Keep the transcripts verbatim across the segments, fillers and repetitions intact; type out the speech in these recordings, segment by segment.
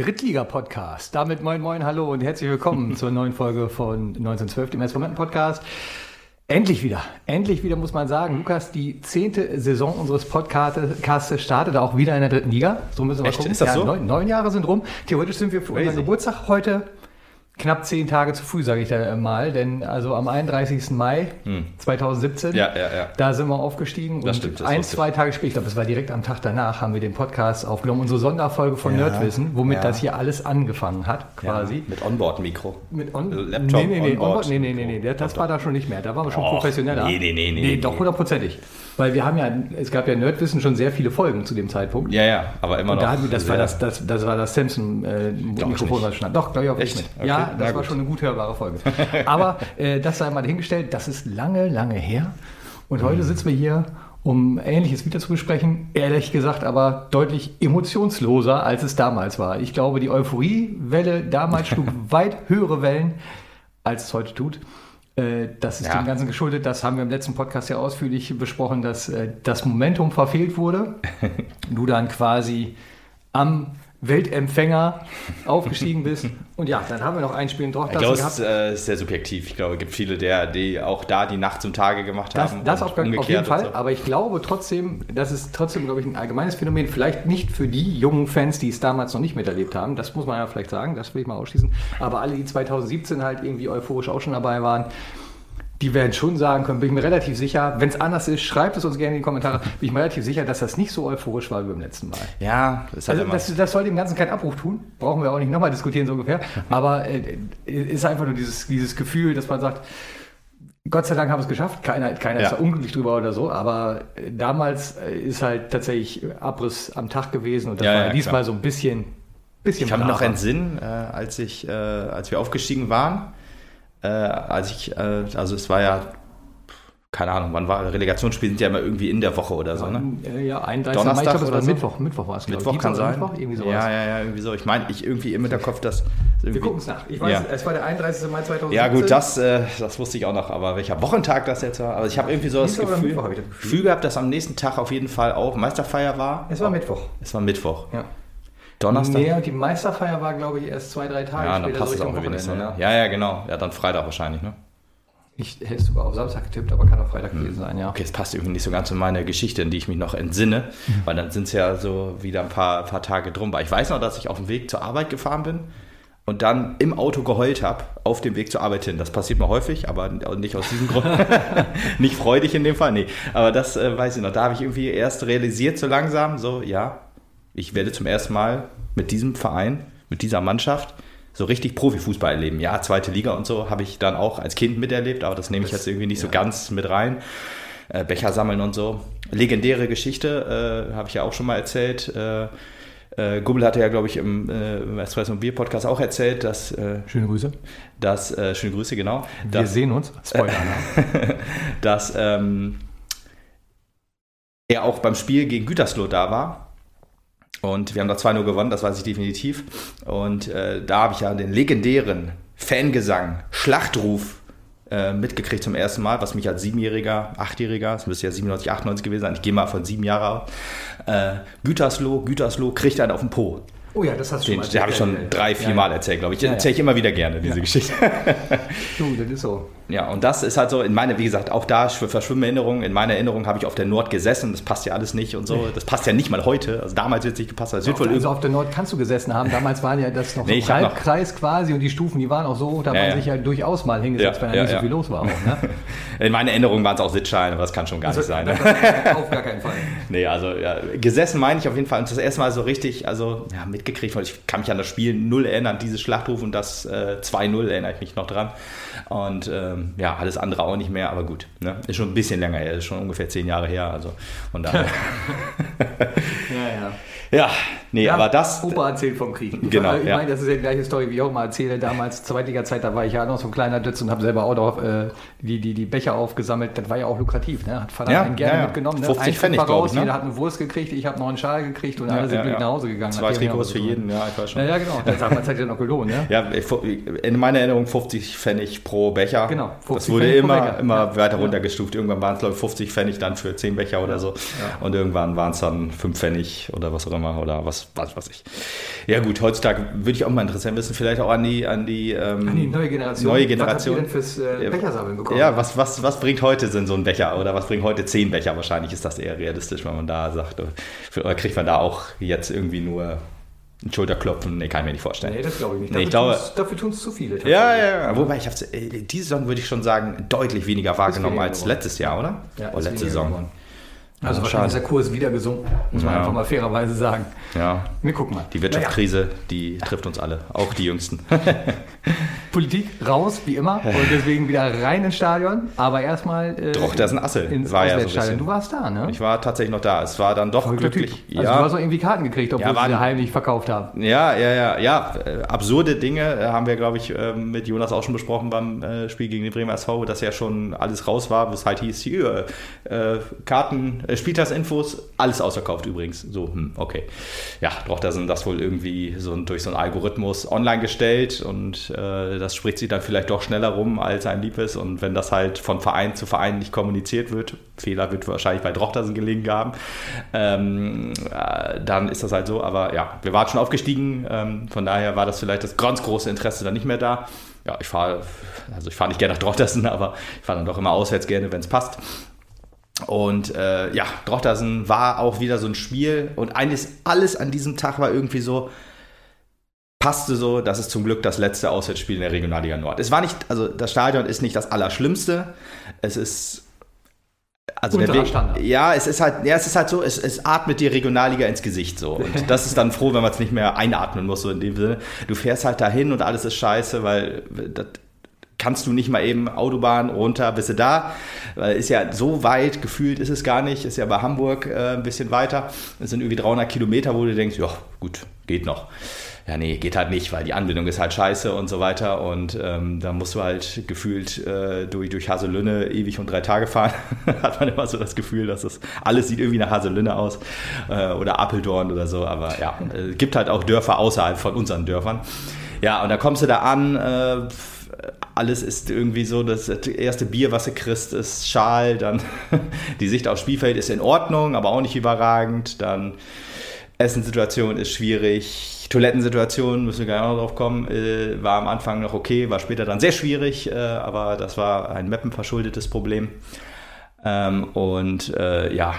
Drittliga-Podcast. Damit moin moin, hallo und herzlich willkommen zur neuen Folge von neunzehnhundertzwölf, dem Instrumenten-Podcast. Endlich wieder, endlich wieder muss man sagen, Lukas, die zehnte Saison unseres Podcasts startet auch wieder in der dritten Liga. So müssen wir Echt? gucken. Ist das ja, so? Neun, neun Jahre sind rum. Theoretisch sind wir für Crazy. unseren Geburtstag heute knapp zehn Tage zu früh, sage ich da mal, denn also am einunddreißigsten Mai Hm. zweitausendsiebzehn, Ja, ja, ja. da sind wir aufgestiegen Das und stimmt, das ein, wusste ich. zwei Tage später, ich glaube, das war direkt am Tag danach, haben wir den Podcast aufgenommen, unsere Sonderfolge von Ja, Nerdwissen, womit ja. das hier alles angefangen hat, quasi. Ja, mit Onboard-Mikro. Mit On Laptop, nee, nee, nee, Onboard. Onboard, nee, nee, nee, nee, das, das war da schon nicht mehr, da waren wir schon Och, professioneller. nee, nee, nee, nee, Nee, nee. doch hundertprozentig, weil wir haben ja, es gab ja Nerdwissen schon sehr viele Folgen zu dem Zeitpunkt. Ja, ja, aber immer Und noch. da hatten wir, das, war sehr- das, das, das war das Samsung-Mikrofon, nicht. was stand. Doch, glaube ich auch Echt? nicht. Okay, Ja, das na war gut. schon eine gut hörbare Folge. Aber äh, das sei mal dahingestellt, das ist lange, lange her. Und heute sitzen wir hier, um Ähnliches wieder zu besprechen. Ehrlich gesagt aber deutlich emotionsloser, als es damals war. Ich glaube, die Euphoriewelle damals schlug weit höhere Wellen, als es heute tut. Äh, Das ist Ja. dem Ganzen geschuldet. Das haben wir im letzten Podcast ja ausführlich besprochen, dass äh, das Momentum verfehlt wurde. Du dann quasi am Weltempfänger aufgestiegen bist. Und ja, dann haben wir noch ein Spiel in Ich Dortmund glaube, gehabt. es ist, äh, ist sehr subjektiv. Ich glaube, es gibt viele, der, die auch da die Nacht zum Tage gemacht Das, haben. das und auf, auf jeden umgekehrt Fall, und so. aber ich glaube trotzdem, das ist trotzdem, glaube ich, ein allgemeines Phänomen. Vielleicht nicht für die jungen Fans, die es damals noch nicht miterlebt haben. Das muss man ja vielleicht sagen, das will ich mal ausschließen. Aber alle, die zweitausendsiebzehn halt irgendwie euphorisch auch schon dabei waren, die werden schon sagen können, bin ich mir relativ sicher, wenn es anders ist, schreibt es uns gerne in die Kommentare, bin ich mir relativ sicher, dass das nicht so euphorisch war wie beim letzten Mal. Ja, das ist halt Also immer. das, das soll dem Ganzen keinen Abbruch tun, brauchen wir auch nicht nochmal diskutieren so ungefähr, aber äh, ist einfach nur dieses, dieses Gefühl, dass man sagt, Gott sei Dank haben wir es geschafft, keiner, keiner ist Ja. da unglücklich drüber oder so, aber äh, damals äh, ist halt tatsächlich Abriss am Tag gewesen und das Ja, war ja, diesmal klar. so ein bisschen, bisschen Ich kann mich noch braver. entsinnen, äh, als ich, äh, als wir aufgestiegen waren, äh, als ich, äh, also es war ja, keine Ahnung, wann war Relegationsspiele sind ja immer irgendwie in der Woche oder so, ne? Äh, Ja, einunddreißigsten Mai, ich Donnerstag glaube, es war oder so? Mittwoch, Mittwoch war es, glaube ich. Mittwoch kann Dienstag sein. oder Mittwoch, irgendwie sowas. Ja, ja, ja, irgendwie so. Ich meine, ich irgendwie im Hinterkopf, dass Wir irgendwie- gucken es nach. Ich weiß, Ja. es war der einunddreißigste Mai zweitausendsiebzehn. Ja gut, das, äh, das wusste ich auch noch, aber welcher Wochentag das jetzt war. Also ich habe irgendwie so das Dienstag oder Gefühl, Mittwoch habe ich das Gefühl. Gefühl gehabt, dass am nächsten Tag auf jeden Fall auch Meisterfeier war. Es war Mittwoch. Es war Mittwoch. Ja. Donnerstag? Nee, und die Meisterfeier war, glaube ich, erst zwei, drei Tage Ja, dann später, passt es so auch Richtung irgendwie nicht so. Wochenende, Ne? Ja, ja, genau. Ja, dann Freitag wahrscheinlich, ne? Ich hätte es sogar auf Samstag getippt, aber kann auch Freitag gewesen sein, ja. Okay, es passt irgendwie nicht so ganz in meine Geschichte, in die ich mich noch entsinne, weil dann sind es ja so wieder ein paar, paar Tage drum. Weil ich weiß noch, dass ich auf dem Weg zur Arbeit gefahren bin und dann im Auto geheult habe, auf dem Weg zur Arbeit hin. Das passiert mir häufig, aber nicht aus diesem Grund. Nicht freudig in dem Fall, nee. Aber das äh, weiß ich noch. Da habe ich irgendwie erst realisiert, so langsam, so, ja, ich werde zum ersten Mal mit diesem Verein, mit dieser Mannschaft so richtig Profifußball erleben. Ja, zweite Liga und so habe ich dann auch als Kind miterlebt, aber das nehme ich Das- jetzt irgendwie nicht so ja. ganz mit rein. Äh, Becher sammeln und so. Legendäre Geschichte, äh, habe ich ja auch schon mal erzählt. Äh, äh, Gubbel hatte ja, glaube ich, im, äh, im Espresso und Bier Podcast auch erzählt, dass, äh, Schöne Grüße. dass äh, schöne Grüße, genau, Wir dass, sehen uns. Spoiler. ne? dass ähm, er auch beim Spiel gegen Gütersloh da war. Und wir haben da zwei null gewonnen, das weiß ich definitiv. Und äh, da habe ich ja den legendären Fangesang, Schlachtruf äh, mitgekriegt zum ersten Mal, was mich als Siebenjähriger, Achtjähriger, das müsste ja siebenundneunzig, achtundneunzig gewesen sein, ich gehe mal von sieben Jahren aus, äh, Gütersloh, Gütersloh kriegt einen auf den Po. Oh ja, das hast du Den, schon den habe ich schon drei, vier Mal erzählt, glaube ich. Den Ja, ja. erzähle ich immer wieder gerne, diese Ja. Geschichte. Du, das ist so. Ja, und das ist halt so, in meiner, wie gesagt, auch da für verschwimmende Erinnerungen, in meiner Erinnerung habe ich auf der Nord gesessen, das passt ja alles nicht und so, das passt ja nicht mal heute, also damals wird es nicht gepasst, das wird wohl Also irgendwie, auf der Nord kannst du gesessen haben. Damals waren ja das noch Nee, so ich hab noch- Halbkreis quasi und die Stufen, die waren auch so, da Ja, man ja. sich ja durchaus mal hingesetzt, Ja, wenn da ja, nicht so ja. viel los war. Auch, ne? in meiner Erinnerung waren es auch Sitzschalen, aber das kann schon gar nicht sein. Ne? Auf gar keinen Fall. Nee, also ja, gesessen meine ich auf jeden Fall und das erste Mal so richtig, also ja, mitgekriegt, weil ich kann mich an das Spiel null erinnern, dieses Schlachtruf und das äh, zwei null erinnere ich mich noch dran und ähm, ja, alles andere auch nicht mehr, aber gut, ne? Ist schon ein bisschen länger her, ist schon ungefähr zehn Jahre her, also von daher. Ja, ja. Ja, nee, Ja, aber das, Opa erzählt vom Krieg. Ich Genau, meine, ich ja. meine, das ist ja die gleiche Story, wie ich auch mal erzähle. Damals, Zweitliga-Zeit, da war ich ja noch so ein kleiner Dütz und habe selber auch noch äh, die, die, die Becher aufgesammelt. Das war ja auch lukrativ. Ne? Hat Vater Ja, einen gerne ja, ja. mitgenommen. Ne? fünfzig Ein Pfennig, war glaub raus, ich, ne? jeder hat eine Wurst gekriegt, ich habe noch einen Schal gekriegt und Ja, alle sind ja, glücklich ja. nach Hause gegangen. Zwei nachdem wir Trikots für so- jeden, ja, ich weiß schon. Ja, ja, genau. Das damals hat ja noch gelohnt. Ne? Ja, in meiner Erinnerung fünfzig Pfennig pro Becher. Genau. genau. Das wurde immer, immer ja. weiter runtergestuft. Irgendwann waren es, glaube ich, fünfzig Pfennig dann für zehn Becher oder so. Ja. Und irgendwann waren es dann fünf Pfennig oder was auch immer oder was, was weiß ich. Ja gut, heutzutage würde ich auch mal interessieren wissen, vielleicht auch an die, an die, ähm, an die neue Generation. Neue Generation. Was habt ihr denn fürs äh, Bechersammeln bekommen? Ja, was, was, was bringt heute so ein Becher oder was bringt heute zehn Becher? Wahrscheinlich ist das eher realistisch, wenn man da sagt, oder kriegt man da auch jetzt irgendwie nur ein Schulterklopfen? Nee, kann ich mir nicht vorstellen. Nee, das glaube ich nicht. Nee, dafür, ich glaube, dafür tun es zu viele. Ja, ja, ja. Wobei, ich habe diese Saison, würde ich schon sagen, deutlich weniger wahrgenommen als geworden. Letztes Jahr, oder? Ja, oder letzte Saison. Geworden. Also wahrscheinlich ist der Kurs wieder gesunken, muss man ja. einfach mal fairerweise sagen. Ja. Wir gucken mal. Die Wirtschaftskrise, naja. die trifft uns alle, auch die Jüngsten. Politik raus, wie immer, und deswegen wieder rein ins Stadion. Aber erstmal äh, doch, das ist ein Assel. Ins war ja so Du warst da, ne? Ich war tatsächlich noch da. Es war dann doch Voll glücklich. Typ. Also ja. du hast auch irgendwie Karten gekriegt, obwohl ja, sie sie heimlich verkauft haben. Ja, ja, ja, ja. Absurde Dinge haben wir, glaube ich, mit Jonas auch schon besprochen beim Spiel gegen den Bremer S V, dass ja schon alles raus war, was halt hieß, hier, äh, Karten, äh, Spieltagsinfos, alles ausverkauft übrigens. So, hm, okay. Ja, Drochtersen das wohl irgendwie so durch so einen Algorithmus online gestellt und äh, das spricht sich dann vielleicht doch schneller rum, als einem lieb ist. Und wenn das halt von Verein zu Verein nicht kommuniziert wird, Fehler wird wahrscheinlich bei Drochtersen gelegen haben, ähm, äh, dann ist das halt so. Aber ja, wir waren schon aufgestiegen, ähm, von daher war das vielleicht das ganz große Interesse dann nicht mehr da. Ja, ich fahre, also ich fahre nicht gerne nach Drochtersen, aber ich fahre dann doch immer auswärts gerne, wenn es passt. Und äh, ja, Drochtersen war auch wieder so ein Spiel und eines, alles an diesem Tag war irgendwie so, passte so, das ist zum Glück das letzte Auswärtsspiel in der Regionalliga Nord. Es war nicht, also das Stadion ist nicht das Allerschlimmste, es ist also der Weg, ja, es ist halt, ja, es ist halt so, es, es atmet die Regionalliga ins Gesicht so und das ist dann froh, wenn man es nicht mehr einatmen muss, so in dem Sinne. Du fährst halt dahin und alles ist scheiße, weil das kannst du nicht mal eben Autobahn runter, bist du da, weil ist ja so weit, gefühlt ist es gar nicht, ist ja bei Hamburg äh, ein bisschen weiter, es sind irgendwie dreihundert Kilometer, wo du denkst, ja gut, geht noch. Ja, nee, geht halt nicht, weil die Anbindung ist halt scheiße und so weiter und ähm, da musst du halt gefühlt äh, durch, durch Haselünne ewig und drei Tage fahren. Hat man immer so das Gefühl, dass das alles sieht irgendwie nach Haselünne aus äh, oder Apeldoorn oder so, aber ja, es äh, gibt halt auch Dörfer außerhalb von unseren Dörfern. Ja, und da kommst du da an, äh, alles ist irgendwie so, das erste Bier, was du kriegst, ist Schal, dann die Sicht aufs Spielfeld ist in Ordnung, aber auch nicht überragend, dann Essenssituation ist schwierig, Toilettensituation, müssen wir gleich auch noch drauf kommen, äh, war am Anfang noch okay, war später dann sehr schwierig, äh, aber das war ein Meppen verschuldetes Problem. Ähm, und äh, ja,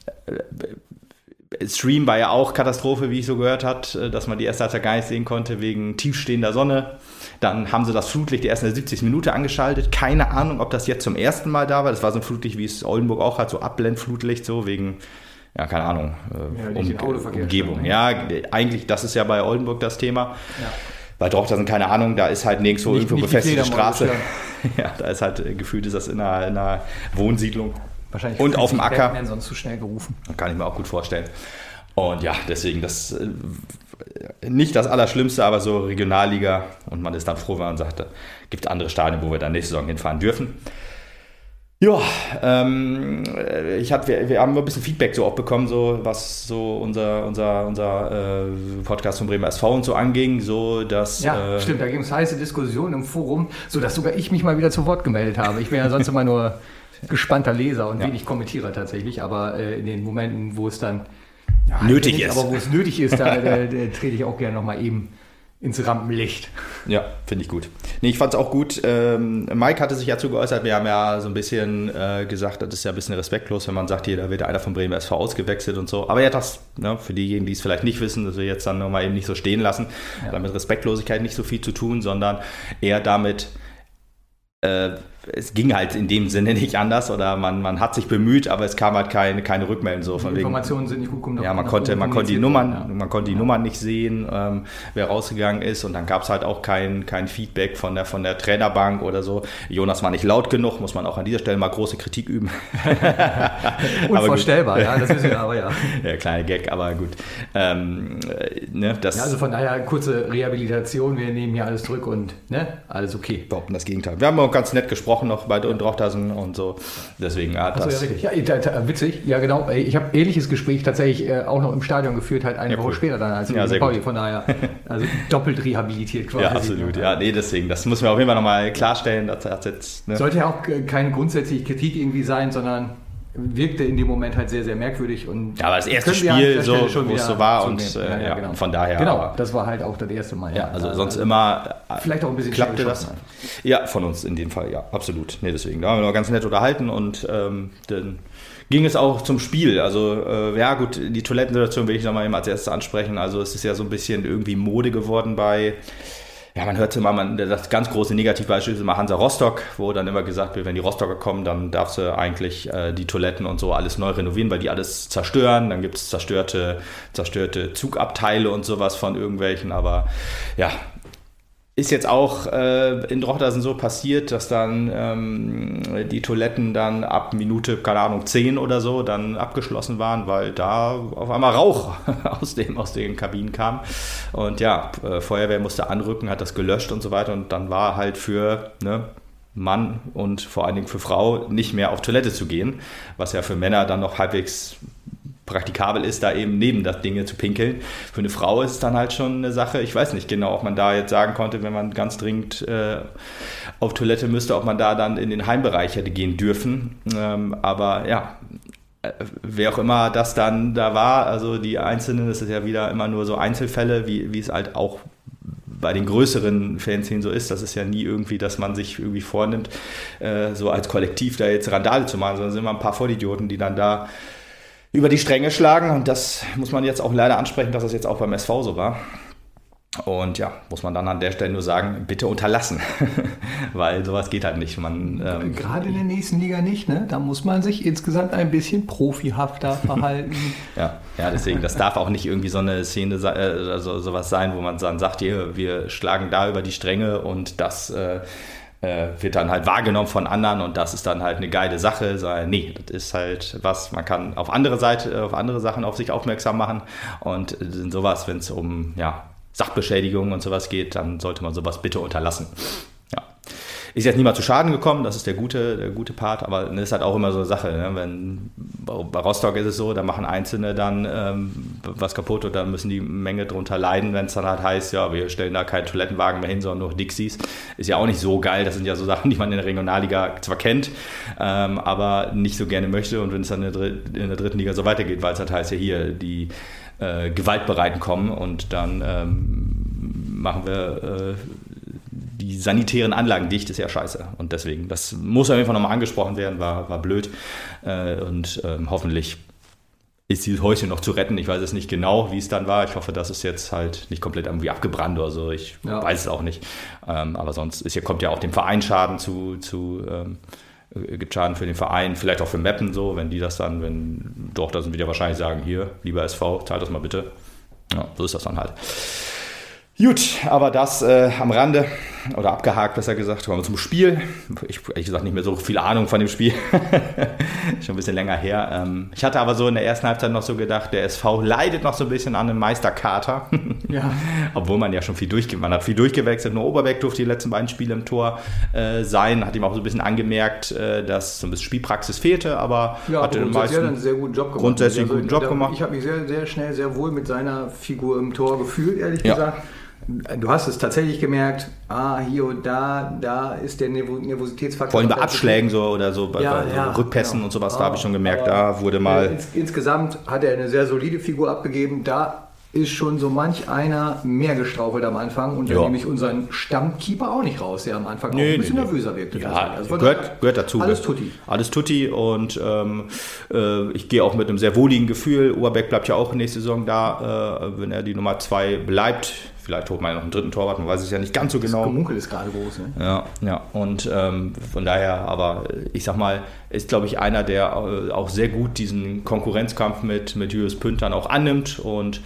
äh, Stream war ja auch Katastrophe, wie ich so gehört habe, dass man die erste Halbzeit gar nicht sehen konnte, wegen tiefstehender Sonne. Dann haben sie das Flutlicht erst in der siebzigsten Minute angeschaltet. Keine Ahnung, ob das jetzt zum ersten Mal da war. Das war so ein Flutlicht, wie es Oldenburg auch hat, so Abblendflutlicht, so wegen... Ja, keine Ahnung, äh, ja, um, Umgebung. Ja, eigentlich, das ist ja bei Oldenburg das Thema. Ja. Bei Drochtersen, keine Ahnung, da ist halt nirgendwo nicht, irgendwo nicht befestigte Straße. Ja, da ist halt, gefühlt ist das in einer, in einer Wohnsiedlung. Wahrscheinlich und auf dem Acker. Batman sonst zu schnell gerufen. Kann ich mir auch gut vorstellen. Und ja, deswegen das äh, nicht das Allerschlimmste, aber so Regionalliga. Und man ist dann froh, wenn man sagt, es gibt andere Stadien, wo wir dann nächste Saison hinfahren dürfen. Ja, ähm, ich hab, wir, wir haben ein bisschen Feedback so auch bekommen, so was so unser, unser, unser äh, Podcast von Bremer S V und so anging, so dass... Ja, äh, stimmt, da ging es heiße Diskussionen im Forum, so dass sogar ich mich mal wieder zu Wort gemeldet habe. Ich bin ja sonst immer nur gespannter Leser und ja. wenig Kommentierer tatsächlich, aber äh, in den Momenten, wo es dann ja, nötig nicht, ist. Aber wo es nötig ist, da, da, da trete ich auch gerne nochmal eben ins Rampenlicht. Ja, finde ich gut. Nee, ich fand es auch gut. Ähm, Mike hatte sich ja zu geäußert. Wir haben ja so ein bisschen äh, gesagt, das ist ja ein bisschen respektlos, wenn man sagt, hier, da wird einer von Bremen S V ausgewechselt und so. Aber ja, das, ne, für diejenigen, die es vielleicht nicht wissen, dass wir jetzt dann nochmal eben nicht so stehen lassen, ja. hat mit Respektlosigkeit nicht so viel zu tun, sondern eher damit, äh, es ging halt in dem Sinne nicht anders oder man, man hat sich bemüht, aber es kam halt keine, keine Rückmeldung. So von die Informationen wegen, sind nicht gut gekommen. Ja, man konnte, man konnte die Nummern, ja. man konnte die ja. Nummern nicht sehen, ähm, wer rausgegangen ist und dann gab es halt auch kein, kein Feedback von der, von der Trainerbank oder so. Jonas war nicht laut genug, muss man auch an dieser Stelle mal große Kritik üben. Unvorstellbar, ja, das wissen wir aber ja. Ja, kleiner Gag, aber gut. Ähm, ne, das ja, also von daher kurze Rehabilitation, wir nehmen hier alles zurück und ne, alles okay. Behaupten das Gegenteil. Wir haben auch ganz nett gesprochen. gesprochen noch bei Drochtersen und so. Deswegen hat das... So, ja, richtig. Ja, da, da, witzig. Ja, genau. Ich habe ähnliches Gespräch tatsächlich äh, auch noch im Stadion geführt, halt eine ja, Woche cool. später dann als ja, Pauli. Von daher, also doppelt rehabilitiert quasi. Ja, absolut. Ja, nee, deswegen. Das müssen wir auf jeden Fall nochmal klarstellen. Das hat jetzt, ne? Sollte ja auch keine grundsätzliche Kritik irgendwie sein, sondern wirkte in dem Moment halt sehr, sehr merkwürdig. Und ja, aber das erste Spiel, so, wo es so war und äh, ja, ja, genau. von daher. Genau, aber, das war halt auch das erste Mal. Ja, ja also sonst also immer vielleicht auch ein bisschen klappte das. Ja, von uns in dem Fall, ja, absolut. Nee, deswegen, da haben wir noch ganz nett unterhalten und ähm, dann ging es auch zum Spiel. Also äh, ja gut, die Toilettensituation will ich nochmal als erstes ansprechen. Also es ist ja so ein bisschen irgendwie Mode geworden bei... Ja, man hört immer, man, das ganz große Negativbeispiel ist immer Hansa Rostock, wo dann immer gesagt wird, wenn die Rostocker kommen, dann darfst du eigentlich äh, die Toiletten und so alles neu renovieren, weil die alles zerstören. Dann gibt es zerstörte, zerstörte Zugabteile und sowas von irgendwelchen. Aber ja, ist jetzt auch äh, in Drochtersen so passiert, dass dann ähm, die Toiletten dann ab Minute, keine Ahnung, zehn oder so dann abgeschlossen waren, weil da auf einmal Rauch aus, dem, aus den Kabinen kam. Und ja, äh, Feuerwehr musste anrücken, hat das gelöscht und so weiter. Und dann war halt für ne, Mann und vor allen Dingen für Frau nicht mehr auf Toilette zu gehen, was ja für Männer dann noch halbwegs praktikabel ist, da eben neben das Dinge zu pinkeln. Für eine Frau ist es dann halt schon eine Sache, ich weiß nicht genau, ob man da jetzt sagen konnte, wenn man ganz dringend äh, auf Toilette müsste, ob man da dann in den Heimbereich hätte gehen dürfen. Ähm, aber ja, äh, wer auch immer das dann da war, also die Einzelnen, das ist ja wieder immer nur so Einzelfälle, wie, wie es halt auch bei den größeren Fanszenen so ist. Das ist ja nie irgendwie, dass man sich irgendwie vornimmt, äh, so als Kollektiv da jetzt Randale zu machen, sondern es sind immer ein paar Vollidioten, die dann da über die Stränge schlagen und das muss man jetzt auch leider ansprechen, dass das jetzt auch beim S V so war. Und ja, muss man dann an der Stelle nur sagen, bitte unterlassen, weil sowas geht halt nicht. Man, ähm, Gerade in der nächsten Liga nicht, ne? Da muss man sich insgesamt ein bisschen profihafter verhalten. ja, ja, deswegen, das darf auch nicht irgendwie so eine Szene, äh, also sowas sein, wo man dann sagt, hier, wir schlagen da über die Stränge und das äh, wird dann halt wahrgenommen von anderen und das ist dann halt eine geile Sache. Nee, das ist halt was, man kann auf andere Seite, auf andere Sachen auf sich aufmerksam machen und in sowas, wenn es um ja, Sachbeschädigung und sowas geht, dann sollte man sowas bitte unterlassen. Ja. Ist jetzt niemand zu Schaden gekommen, das ist der gute, der gute Part, aber das ist halt auch immer so eine Sache. Ne? Wenn, bei Rostock ist es so, da machen Einzelne dann ähm, was kaputt und dann müssen die Menge drunter leiden, wenn es dann halt heißt, ja, wir stellen da keinen Toilettenwagen mehr hin, sondern nur Dixies. Ist ja auch nicht so geil, das sind ja so Sachen, die man in der Regionalliga zwar kennt, ähm, aber nicht so gerne möchte und wenn es dann in der, Dritt, in der dritten Liga so weitergeht, weil es halt heißt, ja hier, die äh, Gewaltbereiten kommen und dann ähm, machen wir... Äh, die sanitären Anlagen dicht, ist ja scheiße. Und deswegen, das muss auf jeden Fall nochmal angesprochen werden, war, war blöd. Äh, und ähm, hoffentlich ist dieses Häuschen noch zu retten. Ich weiß es nicht genau, wie es dann war. Ich hoffe, dass es jetzt halt nicht komplett irgendwie abgebrannt oder so. Ich ja. weiß es auch nicht. Ähm, aber sonst ist, hier kommt ja auch dem Verein Schaden zu, zu ähm, gibt Schaden für den Verein, vielleicht auch für Meppen so, wenn die das dann, wenn doch, da sind wir ja wahrscheinlich sagen, hier, lieber S V, zahlt das mal bitte. Ja, so ist das dann halt. Gut, aber das äh, am Rande, oder abgehakt, besser gesagt, kommen wir zum Spiel. Ich habe ehrlich gesagt nicht mehr so viel Ahnung von dem Spiel. Schon ein bisschen länger her. Ähm, ich hatte aber so in der ersten Halbzeit noch so gedacht, der S V leidet noch so ein bisschen an einem Meisterkater. Ja. Obwohl man ja schon viel durchgewechselt, man hat viel durchgewechselt. Nur Oberbeck durfte die letzten beiden Spiele im Tor äh, sein. Hat ihm auch so ein bisschen angemerkt, äh, dass so ein bisschen Spielpraxis fehlte, aber ja, hatte den meisten einen sehr guten Job gemacht. Grundsätzlich einen also, guten Job da, gemacht. Ich habe mich sehr, sehr schnell, sehr wohl mit seiner Figur im Tor gefühlt, ehrlich ja. gesagt. Du hast es tatsächlich gemerkt, ah, hier und da, da ist der Nervositätsfaktor. Vor allem bei Abschlägen so oder so, bei, ja, bei ja, Rückpässen genau. und sowas, ah, da habe ich schon gemerkt, da wurde mal... Ins, insgesamt hat er eine sehr solide Figur abgegeben, da ist schon so manch einer mehr gestrauchelt am Anfang und dann ja. nehme ich unseren Stammkeeper auch nicht raus, der am Anfang nee, auch ein bisschen nee, nervöser wirkte. Ja, also gehört, gehört dazu. Alles tutti. Alles tutti und ähm, äh, ich gehe auch mit einem sehr wohligen Gefühl. Oberbeck bleibt ja auch nächste Saison da, äh, wenn er die Nummer zwei bleibt. Vielleicht holt man ja noch einen dritten Torwart, man weiß es ja nicht ganz so genau. Das Gemunkel ist gerade groß, ne? Ja, ja. Und ähm, von daher, aber ich sag mal, ist, glaube ich, einer, der äh, auch sehr gut diesen Konkurrenzkampf mit, mit Julius Pünd dann auch annimmt. Und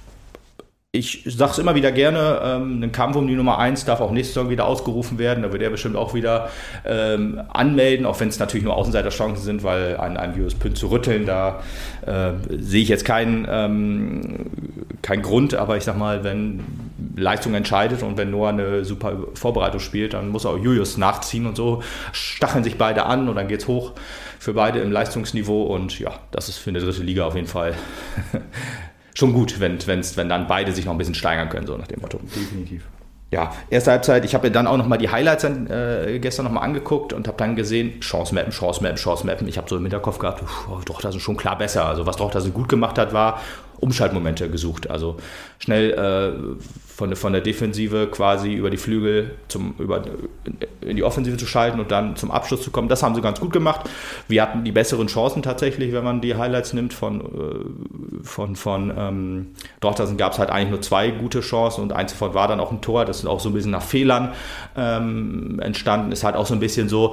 ich sage es immer wieder gerne, ähm, ein Kampf um die Nummer eins darf auch nächste Saison wieder ausgerufen werden. Da wird er bestimmt auch wieder ähm, anmelden, auch wenn es natürlich nur Außenseiterchancen sind, weil an einem Julius Pünd zu rütteln, da äh, sehe ich jetzt keinen, ähm, keinen Grund. Aber ich sag mal, wenn Leistung entscheidet und wenn Noah eine super Vorbereitung spielt, dann muss auch Julius nachziehen und so stacheln sich beide an und dann geht's hoch für beide im Leistungsniveau und ja, das ist für eine dritte Liga auf jeden Fall schon gut, wenn, wenn's, wenn dann beide sich noch ein bisschen steigern können, so nach dem Motto. Definitiv. Ja, erste Halbzeit, ich habe mir dann auch nochmal die Highlights dann, äh, gestern nochmal angeguckt und habe dann gesehen, Chance mappen, Chance mappen, Chance mappen. Ich habe so im Hinterkopf gehabt, oh, doch, das ist schon klar besser. Also was doch das gut gemacht hat, war Umschaltmomente gesucht. Also schnell äh, von, von der Defensive quasi über die Flügel zum, über, in die Offensive zu schalten und dann zum Abschluss zu kommen. Das haben sie ganz gut gemacht. Wir hatten die besseren Chancen tatsächlich, wenn man die Highlights nimmt. Von, äh, von, von ähm, Dortmund gab es halt eigentlich nur zwei gute Chancen und eins davon war dann auch ein Tor. Das ist auch so ein bisschen nach Fehlern ähm, entstanden. Ist halt auch so ein bisschen so,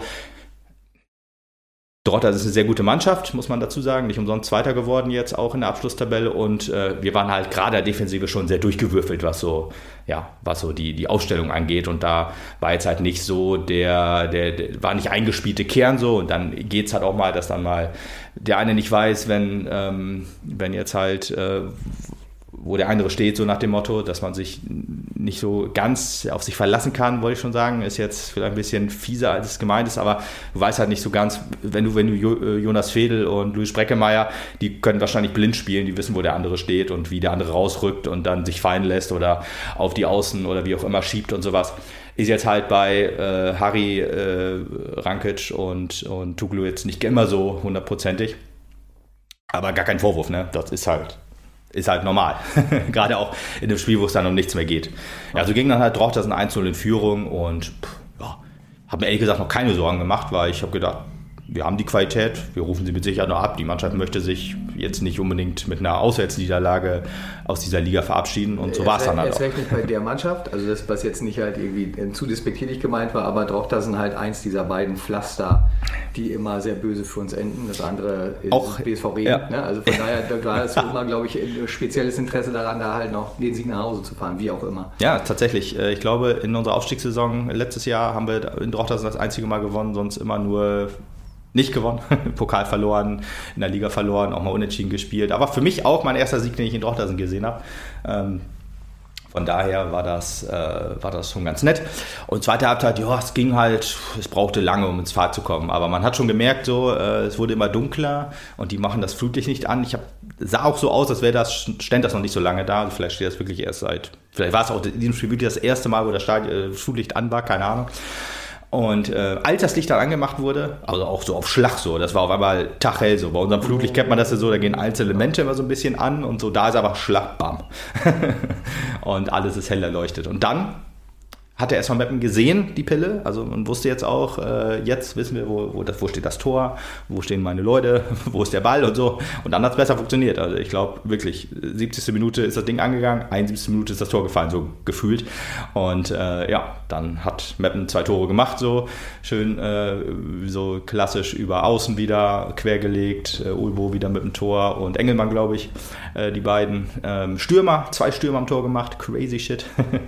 Dortmund ist eine sehr gute Mannschaft, muss man dazu sagen. Nicht umsonst Zweiter geworden jetzt auch in der Abschlusstabelle. Und äh, wir waren halt gerade der Defensive schon sehr durchgewürfelt, was so, ja, was so die, die Aufstellung angeht. Und da war jetzt halt nicht so der, der, der war nicht eingespielte Kern so. Und dann geht es halt auch mal, dass dann mal der eine nicht weiß, wenn, ähm, wenn jetzt halt, äh, wo der andere steht, so nach dem Motto, dass man sich nicht so ganz auf sich verlassen kann, wollte ich schon sagen, ist jetzt vielleicht ein bisschen fieser, als es gemeint ist, aber du weißt halt nicht so ganz, wenn du, wenn du Jonas Fedel und Luis Breckemeyer, die können wahrscheinlich blind spielen, die wissen, wo der andere steht und wie der andere rausrückt und dann sich fallen lässt oder auf die Außen oder wie auch immer schiebt und sowas. Ist jetzt halt bei äh, Harry, äh, Rankic und, und Tuglu jetzt nicht immer so hundertprozentig, aber gar kein Vorwurf, ne? Das ist halt Ist halt normal. Gerade auch in dem Spiel, wo es dann um nichts mehr geht. Ja, so ging dann halt drauf, das ein eins null in Führung und pff, ja, habe mir ehrlich gesagt noch keine Sorgen gemacht, weil ich habe gedacht, wir haben die Qualität, wir rufen sie mit Sicherheit noch ab. Die Mannschaft möchte sich jetzt nicht unbedingt mit einer Auswärtsniederlage aus dieser Liga verabschieden und so war es dann halt auch. Jetzt nicht bei der Mannschaft, also das, was jetzt nicht halt irgendwie zu despektierlich gemeint war, aber doch, das sind halt eins dieser beiden Pflaster, die immer sehr böse für uns enden. Das andere ist auch B S V Reden. Ja. Ne? Also von daher, da ist immer, glaube ich, ein spezielles Interesse daran, da halt noch den Sieg nach Hause zu fahren, wie auch immer. Ja, tatsächlich. Ich glaube, in unserer Aufstiegssaison letztes Jahr haben wir in Drochtersen das einzige Mal gewonnen, sonst immer nur nicht gewonnen, Pokal verloren, in der Liga verloren, auch mal unentschieden gespielt. Aber für mich auch mein erster Sieg, den ich in Drochtersen gesehen habe. Ähm, von daher war das, äh, war das schon ganz nett. Und zweite Halbzeit, ja, es ging halt, es brauchte lange, um ins Fahrt zu kommen. Aber man hat schon gemerkt, so, äh, es wurde immer dunkler und die machen das Flutlicht nicht an. Ich hab, sah auch so aus, als wäre das, ständ das noch nicht so lange da. Also vielleicht steht das wirklich erst seit, vielleicht war es auch in diesem Spiel wirklich das erste Mal, wo das Stadion, äh, Flutlicht an war, keine Ahnung. Und äh, als das Licht dann angemacht wurde, also auch so auf Schlag so, das war auf einmal taghell so. Bei unserem Flutlicht kennt man das ja so, da gehen einzelne Elemente immer so ein bisschen an und so, da ist aber Schlag, bam. Und alles ist hell erleuchtet. Und dann hat der S V Meppen gesehen, die Pille, also man wusste jetzt auch, äh, jetzt wissen wir, wo, wo, das, wo steht das Tor, wo stehen meine Leute, wo ist der Ball und so. Und dann hat es besser funktioniert. Also ich glaube wirklich, siebzigste Minute ist das Ding angegangen, einundsiebzigste Minute ist das Tor gefallen, so gefühlt. Und äh, ja, dann hat Meppen zwei Tore gemacht, so schön, äh, so klassisch über Außen wieder quergelegt, äh, Ulbo wieder mit dem Tor und Engelmann, glaube ich, äh, die beiden. Ähm, Stürmer, zwei Stürmer am Tor gemacht, crazy shit.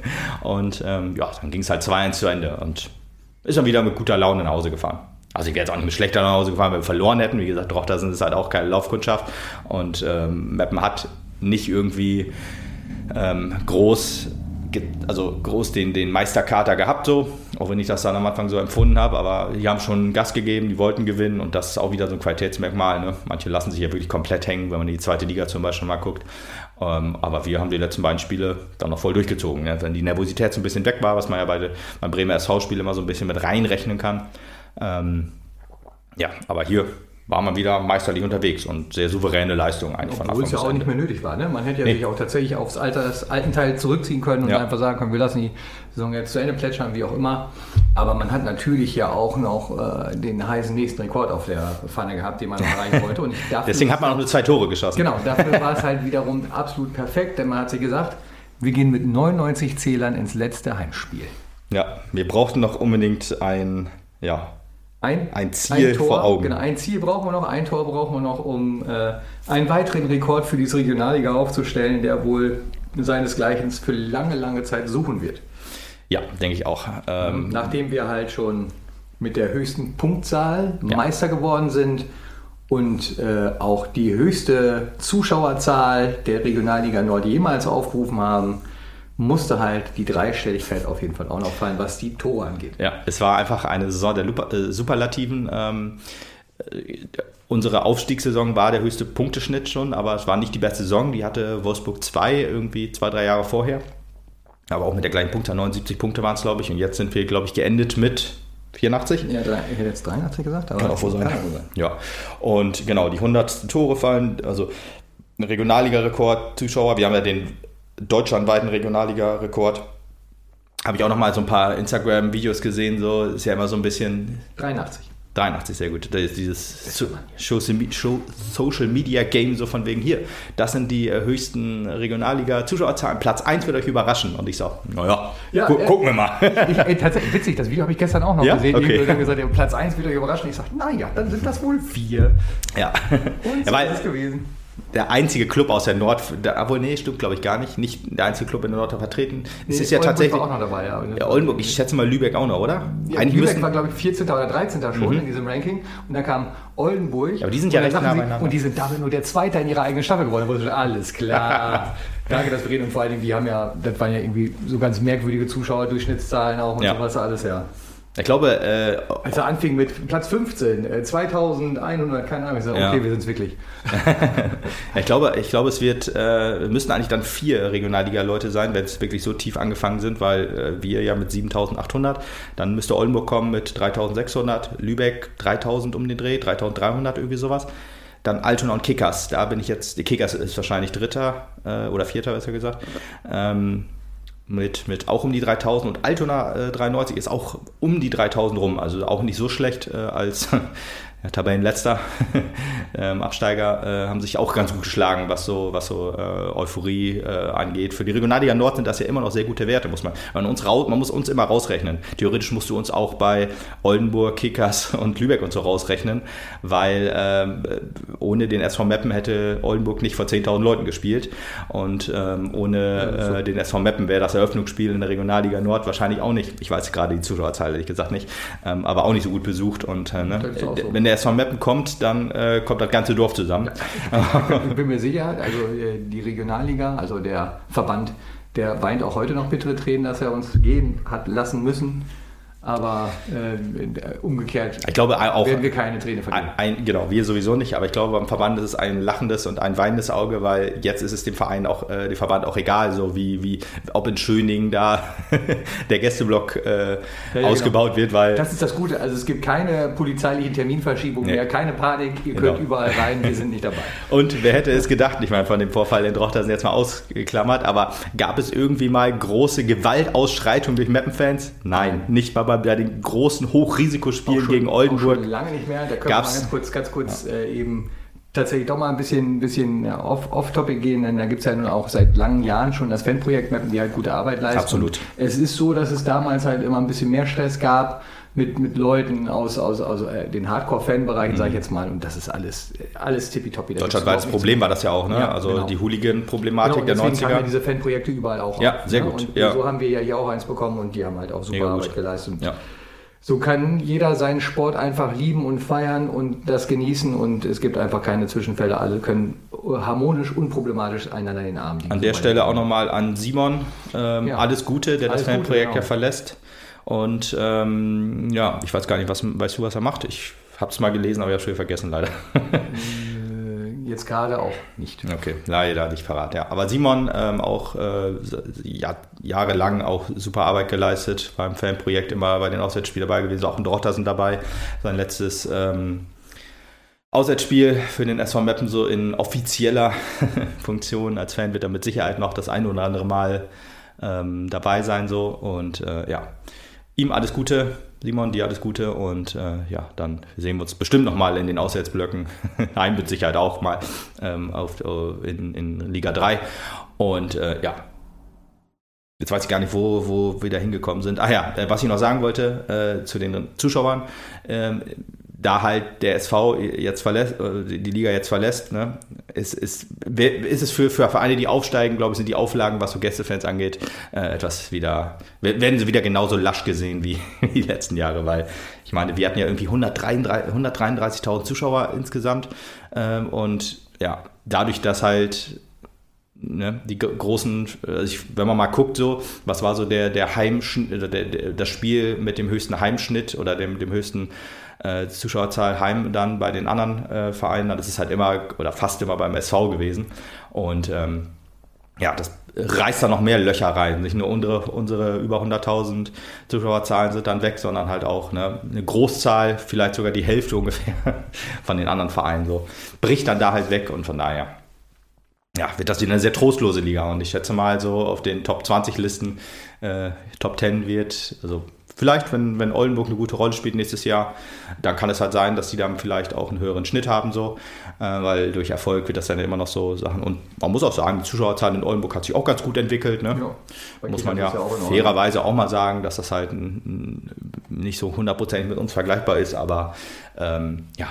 Und ähm, ja, dann ging es halt zwei eins zu Ende und ist dann wieder mit guter Laune nach Hause gefahren. Also ich wäre jetzt auch nicht mit schlechter nach Hause gefahren, wenn wir verloren hätten. Wie gesagt, Drochtersen ist halt auch keine Laufkundschaft und ähm, Meppen hat nicht irgendwie ähm, groß, also groß den, den Meisterkater gehabt, so, auch wenn ich das dann am Anfang so empfunden habe, aber die haben schon Gas gegeben, die wollten gewinnen und das ist auch wieder so ein Qualitätsmerkmal. Ne? Manche lassen sich ja wirklich komplett hängen, wenn man in die zweite Liga zum Beispiel mal guckt. Ähm, aber wir haben die letzten beiden Spiele dann noch voll durchgezogen. Ne? Wenn die Nervosität so ein bisschen weg war, was man ja bei beim Bremer S V-Spiel immer so ein bisschen mit reinrechnen kann. Ähm, ja, aber hier war man wieder meisterlich unterwegs und sehr souveräne Leistung eigentlich von Anfang bis Ende. Obwohl es ja auch nicht mehr nötig war. Ne? Man hätte ja nee. sich auch tatsächlich aufs Alter, das alten Teil zurückziehen können und ja. einfach sagen können, wir lassen die Saison jetzt zu Ende plätschern, wie auch immer. Aber man hat natürlich ja auch noch äh, den heißen nächsten Rekord auf der Pfanne gehabt, den man noch erreichen wollte. Und dafür, deswegen hat man auch nur zwei Tore geschossen. Genau, dafür war es halt wiederum absolut perfekt, denn man hat sich gesagt, wir gehen mit neunundneunzig Zählern ins letzte Heimspiel. Ja, wir brauchten noch unbedingt ein, ja, Ein, ein Ziel ein Tor, vor Augen. Genau, ein Ziel brauchen wir noch, ein Tor brauchen wir noch, um äh, einen weiteren Rekord für diese Regionalliga aufzustellen, der wohl seinesgleichen für lange, lange Zeit suchen wird. Ja, denke ich auch. Ähm, Nachdem wir halt schon mit der höchsten Punktzahl Ja. Meister geworden sind und äh, auch die höchste Zuschauerzahl der Regionalliga Nord jemals aufgerufen haben, musste halt die Dreistelligkeit auf jeden Fall auch noch fallen, was die Tore angeht. Ja, es war einfach eine Saison der Lupa- äh, Superlativen. Ähm, äh, unsere Aufstiegssaison war der höchste Punkteschnitt schon, aber es war nicht die beste Saison. Die hatte Wolfsburg zwei, irgendwie zwei, drei Jahre vorher. Aber auch mit der gleichen Punkte, neunundsiebzig Punkte waren es, glaube ich. Und jetzt sind wir, glaube ich, geendet mit vierundachtzig. Ja, ich hätte jetzt dreiundachtzig gesagt, aber kann auch wohl sein. Kann auch sein. Ja, und genau, die hundert Tore fallen, also ein Regionalliga-Rekord, Zuschauer. Wir haben ja den deutschlandweiten Regionalliga-Rekord. Habe ich auch noch mal so ein paar Instagram-Videos gesehen, so ist ja immer so ein bisschen... dreiundachtzig. dreiundachtzig, sehr gut. Das ist dieses so, Social Media Game, so von wegen hier. Das sind die höchsten Regionalliga-Zuschauerzahlen. Platz eins wird euch überraschen. Und ich so, naja, ja, gu- äh, gucken wir mal. Ich, ey, tatsächlich witzig, das Video habe ich gestern auch noch Ja? gesehen. Okay. Die haben gesagt, ja, Platz eins wird euch überraschen. Ich sage, naja, dann sind das wohl vier. Ja, Und so ja, weil ist es gewesen. der einzige Club aus der Nord, der, obwohl nee, stimmt glaube ich gar nicht, nicht der einzige Club in der Nord vertreten. Nee, es ist ja Oldenburg tatsächlich... war auch noch dabei, ja. Ja, Oldenburg, ich schätze mal Lübeck auch noch, oder? Ja, Eigentlich Lübeck müssen, war, glaube ich, vierzehnter oder dreizehnter schon Mhm. in diesem Ranking. Und dann kam Oldenburg. Ja, aber die sind ja und dann recht nah sagten sie, beieinander. Und die sind damit nur der Zweite in ihrer eigenen Staffel geworden. Da wurde schon alles klar. Danke, dass wir reden. Und vor allen Dingen, die haben ja, das waren ja irgendwie so ganz merkwürdige Zuschauer, Durchschnittszahlen auch und Ja. sowas alles, ja. ich glaube, äh, Als er anfing mit Platz fünfzehn, äh, zweitausendeinhundert, keine Ahnung, ich sage, Ja. okay, wir sind es wirklich. ich glaube, ich glaube, es wird, äh, müssten eigentlich dann vier Regionalliga-Leute sein, wenn es wirklich so tief angefangen sind, weil äh, wir ja mit siebentausendachthundert, dann müsste Oldenburg kommen mit dreitausendsechshundert, Lübeck dreitausend um den Dreh, dreitausenddreihundert, irgendwie sowas. Dann Altona und Kickers, da bin ich jetzt, die Kickers ist wahrscheinlich Dritter äh, oder Vierter, besser gesagt. Ähm, Mit, mit auch um die dreitausend und Altona äh, dreiundneunzig ist auch um die dreitausend rum, also auch nicht so schlecht äh, als ja, Tabellenletzter. ähm, Absteiger äh, haben sich auch ganz gut geschlagen, was so, was so äh, Euphorie äh, angeht. Für die Regionalliga Nord sind das ja immer noch sehr gute Werte, muss man. Man, uns raus, man muss uns immer rausrechnen. Theoretisch musst du uns auch bei Oldenburg, Kickers und Lübeck und so rausrechnen, weil ähm, ohne den S V Meppen hätte Oldenburg nicht vor zehntausend Leuten gespielt und ähm, ohne Ja, so. äh, den S V Meppen wäre das Eröffnungsspiel in der Regionalliga Nord wahrscheinlich auch nicht, ich weiß gerade die Zuschauerzahl ehrlich gesagt nicht, ähm, aber auch nicht so gut besucht und äh, ne? Das ist auch so. Wenn der S V Meppen kommt, dann äh, kommt das ganze Dorf zusammen. Ich bin mir sicher, also äh, die Regionalliga, also der Verband, der weint auch heute noch bittere Tränen, dass er uns gehen hat lassen müssen. Aber äh, umgekehrt Ich glaube auch, werden wir keine Träne verdienen. ein, ein, genau, wir sowieso nicht, aber ich glaube beim Verband ist es ein lachendes und ein weinendes Auge, weil jetzt ist es dem Verein auch, äh, dem Verband auch egal, so wie, wie ob in Schöningen da der Gästeblock äh, Ja, ja, ausgebaut genau. wird, weil Das ist das Gute. Also es gibt keine polizeilichen Terminverschiebungen Nee. mehr, keine Panik, ihr Genau. könnt überall rein, wir sind nicht dabei. und wer hätte es gedacht, ich meine, von dem Vorfall in Drochtersen jetzt mal ausgeklammert, aber gab es irgendwie mal große Gewaltausschreitungen durch Meppenfans? Nein, nicht mal bei, bei den großen Hochrisikospielen Auch gegen schon- Oldenburg. Auch schon lange nicht mehr. Da können Gab's- wir mal ganz kurz, ganz kurz äh, eben tatsächlich doch mal ein bisschen, bisschen ja, off, off-topic gehen, denn da gibt es ja nun auch seit langen Jahren schon das Fanprojekt Mappen, die halt gute Arbeit leisten. Absolut. Und es ist so, dass es damals halt immer ein bisschen mehr Stress gab mit, mit Leuten aus, aus, aus äh, den Hardcore-Fan-Bereichen, sage ich jetzt mal, und das ist alles, alles tippitoppi. Da gibt's Deutschlandweites überhaupt Problem nichts. war das ja auch, ne? Ja, also genau. die Hooligan-Problematik Genau, der deswegen kamen ja neunziger. diese Fanprojekte überall auch Ja, auf, sehr ne? gut, Und ja. so haben wir ja hier auch eins bekommen und die haben halt auch super Mega gut. Arbeit geleistet. Und Ja. so kann jeder seinen Sport einfach lieben und feiern und das genießen und es gibt einfach keine Zwischenfälle. Alle können harmonisch, unproblematisch einander in den Arm liegen. An der Stelle auch nochmal an Simon ähm, Ja. alles Gute, der Alles das Fanprojekt Gute, ja genau. verlässt. Und ähm, ja, ich weiß gar nicht, was weißt du, was er macht? Ich habe es mal gelesen, aber ich habe schon wieder vergessen, leider. Äh, Jetzt gerade auch nicht. Okay, leider nicht parat, ja. Aber Simon ähm, auch äh, ja, jahrelang auch super Arbeit geleistet, beim Fanprojekt immer bei den Auswärtsspielen dabei gewesen, auch in Drochtersen dabei. Sein letztes ähm, Auswärtsspiel für den S V Meppen so in offizieller Funktion. Als Fan wird er mit Sicherheit noch das eine oder andere Mal ähm, dabei sein so und äh, ja, ihm alles Gute, Simon, dir alles Gute und äh, ja, dann sehen wir uns bestimmt nochmal in den Auswärtsblöcken, Heim mit Sicherheit auch mal ähm, auf, in, in Liga drei und äh, ja, jetzt weiß ich gar nicht, wo, wo wir da hingekommen sind. Ach ja, äh, was ich noch sagen wollte äh, zu den Zuschauern, ähm, da halt der S V jetzt verlässt, die Liga jetzt verlässt, ne, ist, ist, ist es für, für Vereine, die aufsteigen, glaube ich, sind die Auflagen, was so Gästefans angeht, äh, etwas wieder, werden sie wieder genauso lasch gesehen wie die letzten Jahre, weil ich meine, wir hatten ja irgendwie hundertdreiunddreißigtausend Zuschauer insgesamt ähm, und ja, dadurch, dass halt ne, die großen, also ich, wenn man mal guckt, so, was war so der, der Heimschnitt, der, der, das Spiel mit dem höchsten Heimschnitt oder dem, dem höchsten äh, Zuschauerzahl heim dann bei den anderen äh, Vereinen, das ist halt immer oder fast immer beim S V gewesen. Und ähm, ja, das reißt da noch mehr Löcher rein. Nicht nur unsere, unsere über hunderttausend Zuschauerzahlen sind dann weg, sondern halt auch ne, eine Großzahl, vielleicht sogar die Hälfte ungefähr von den anderen Vereinen so, bricht dann da halt weg und von daher ja, wird das wieder eine sehr trostlose Liga und ich schätze mal so auf den Top zwanzig Listen, äh, Top zehn wird, also vielleicht, wenn, wenn Oldenburg eine gute Rolle spielt nächstes Jahr, dann kann es halt sein, dass die dann vielleicht auch einen höheren Schnitt haben, so, äh, weil durch Erfolg wird das dann immer noch so Sachen. Und man muss auch sagen, die Zuschauerzahl in Oldenburg hat sich auch ganz gut entwickelt. Ne? Ja, muss man ja, ja auch fairerweise auch mal sagen, dass das halt ein, ein, nicht so hundertprozentig mit uns vergleichbar ist, aber ähm, ja,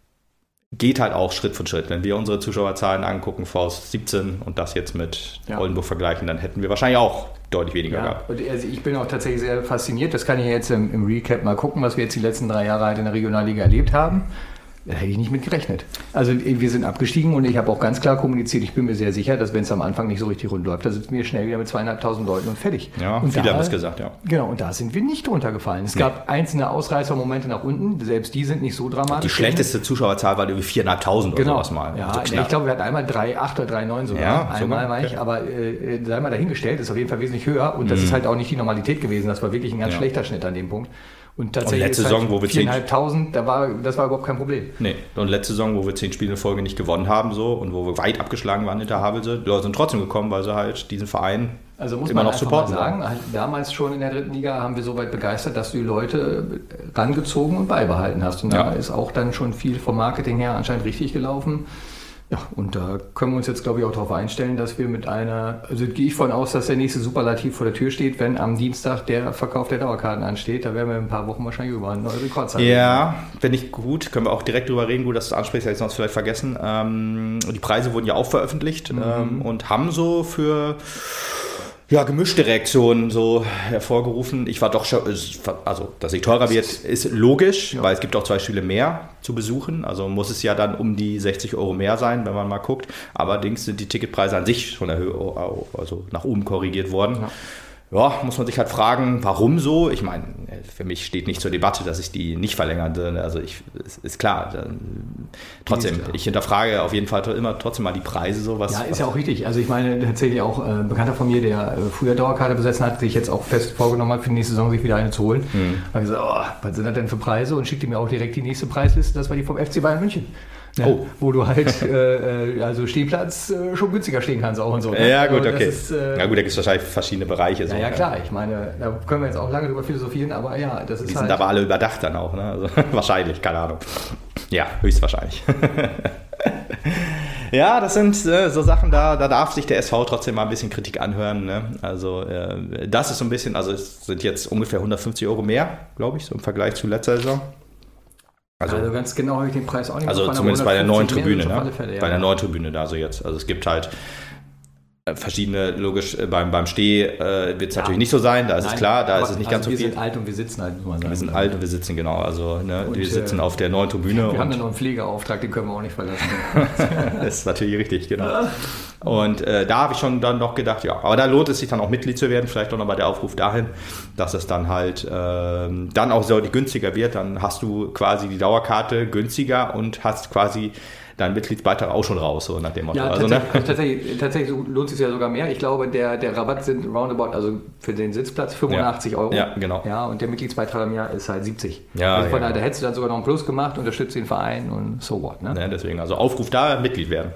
geht halt auch Schritt für Schritt. Wenn wir unsere Zuschauerzahlen angucken, V siebzehn und das jetzt mit ja. Oldenburg vergleichen, dann hätten wir wahrscheinlich auch deutlich weniger ja, gehabt. Und also ich bin auch tatsächlich sehr fasziniert. Das kann ich jetzt im, im Recap mal gucken, was wir jetzt die letzten drei Jahre halt in der Regionalliga erlebt haben. Da hätte ich nicht mit gerechnet. Also wir sind abgestiegen und ich habe auch ganz klar kommuniziert, ich bin mir sehr sicher, dass wenn es am Anfang nicht so richtig rund läuft, da sitzen wir schnell wieder mit zweieinhalbtausend Leuten und fertig. Ja, und viele da, haben das gesagt, ja. Genau, und da sind wir nicht runtergefallen. Es nee. gab einzelne Ausreißermomente nach unten, selbst die sind nicht so dramatisch. Die schlechteste Zuschauerzahl war irgendwie viertausendfünfhundert genau. oder sowas mal. Ja, so ich glaube, wir hatten einmal drei Komma acht oder drei Komma neun sogar. Ja, einmal, sogar. meine ich, okay. aber äh, sei mal dahingestellt, ist auf jeden Fall wesentlich höher und das mhm. ist halt auch nicht die Normalität gewesen. Das war wirklich ein ganz ja. schlechter Schnitt an dem Punkt. Und tatsächlich und letzte ist halt Saison, wo wir viertausendfünfhundert, da war, das war überhaupt kein Problem. Nee, und letzte Saison, wo wir zehn Spiele in Folge nicht gewonnen haben so und wo wir weit abgeschlagen waren hinter Havelse, die Leute sind trotzdem gekommen, weil sie halt diesen Verein also muss immer man noch supporten. Sagen, halt damals schon in der dritten Liga haben wir so weit begeistert, dass du die Leute rangezogen und beibehalten hast. Und ja. da ist auch dann schon viel vom Marketing her anscheinend richtig gelaufen. Ja, und da können wir uns jetzt, glaube ich, auch darauf einstellen, dass wir mit einer, also gehe ich von aus, dass der nächste Superlativ vor der Tür steht, wenn am Dienstag der Verkauf der Dauerkarten ansteht. Da werden wir in ein paar Wochen wahrscheinlich über eine neue Rekordzeit. Ja, wenn nicht gut, können wir auch direkt drüber reden, gut, dass du ansprichst, hätte ich sonst vielleicht vergessen. Ähm, die Preise wurden ja auch veröffentlicht mhm. ähm, und haben so für ja, gemischte Reaktionen so hervorgerufen. Ich war doch schon, also dass es teurer wird, ist logisch, ja. weil es gibt auch zwei Spiele mehr zu besuchen. Also muss es ja dann um die sechzig Euro mehr sein, wenn man mal guckt. Allerdings sind die Ticketpreise an sich schon erhöht, also nach oben korrigiert worden. Ja. Ja, muss man sich halt fragen, warum so? Ich meine, für mich steht nicht zur Debatte, dass ich die nicht verlängern will. Also ich, ist, ist klar. Trotzdem, klar. Ich hinterfrage auf jeden Fall immer trotzdem mal die Preise. So was, ja, ist was ja auch richtig. Also ich meine, tatsächlich auch äh, ein Bekannter von mir, der äh, früher Dauerkarte besessen hat, sich jetzt auch fest vorgenommen hat, für die nächste Saison sich wieder eine zu holen. Mhm. Hat gesagt, oh, was sind das denn für Preise? Und schickte mir auch direkt die nächste Preisliste. Das war die vom F C Bayern München. Ja, oh. Wo du halt äh, also Stehplatz äh, schon günstiger stehen kannst auch und so. Ne? Ja gut, also okay. Ist, äh, ja gut, da gibt es wahrscheinlich verschiedene Bereiche. So, ja, ja klar, ich meine, da können wir jetzt auch lange drüber philosophieren, aber ja, das ist Die halt... sind aber alle überdacht dann auch, ne? Also, wahrscheinlich, keine Ahnung. Ja, höchstwahrscheinlich. Ja, das sind äh, so Sachen, da, da darf sich der S V trotzdem mal ein bisschen Kritik anhören. Ne? Also äh, das ist so ein bisschen, also es sind jetzt ungefähr hundertfünfzig Euro mehr, glaube ich, so im Vergleich zu letzter Saison. Also, also ganz genau habe ich den Preis auch nicht Also zumindest bei der neuen Tribüne, ne? Fälle, ja. Bei der neuen Tribüne da so jetzt. Also es gibt halt verschiedene, logisch, beim, beim Steh äh, wird es ja. natürlich nicht so sein, da ist Nein, es klar, da ist es nicht also ganz so wir viel. Wir sind alt und wir sitzen halt, muss man sagen. Wir sind alt und wir sitzen, genau, also ne, und, wir sitzen äh, auf der neuen Tribüne. Wir und haben dann noch einen Pflegeauftrag, den können wir auch nicht verlassen. Das ist natürlich richtig, genau. Und äh, da habe ich schon dann noch gedacht, ja, aber da lohnt es sich dann auch Mitglied zu werden, vielleicht auch nochmal der Aufruf dahin, dass es dann halt äh, dann auch so günstiger wird, dann hast du quasi die Dauerkarte günstiger und hast quasi deinen Mitgliedsbeitrag auch schon raus, so nach dem Motto. Ja, also, tatsächlich, ne? tatsächlich, tatsächlich lohnt es sich ja sogar mehr. Ich glaube, der, der Rabatt sind roundabout, also für den Sitzplatz fünfundachtzig ja. Euro. Ja, genau. Ja, und der Mitgliedsbeitrag im Jahr ist halt siebzig. Ja, also von ja, daher, da hättest du dann sogar noch einen Plus gemacht, unterstützt den Verein und so what. Ne? Ja, deswegen, also Aufruf da, Mitglied werden.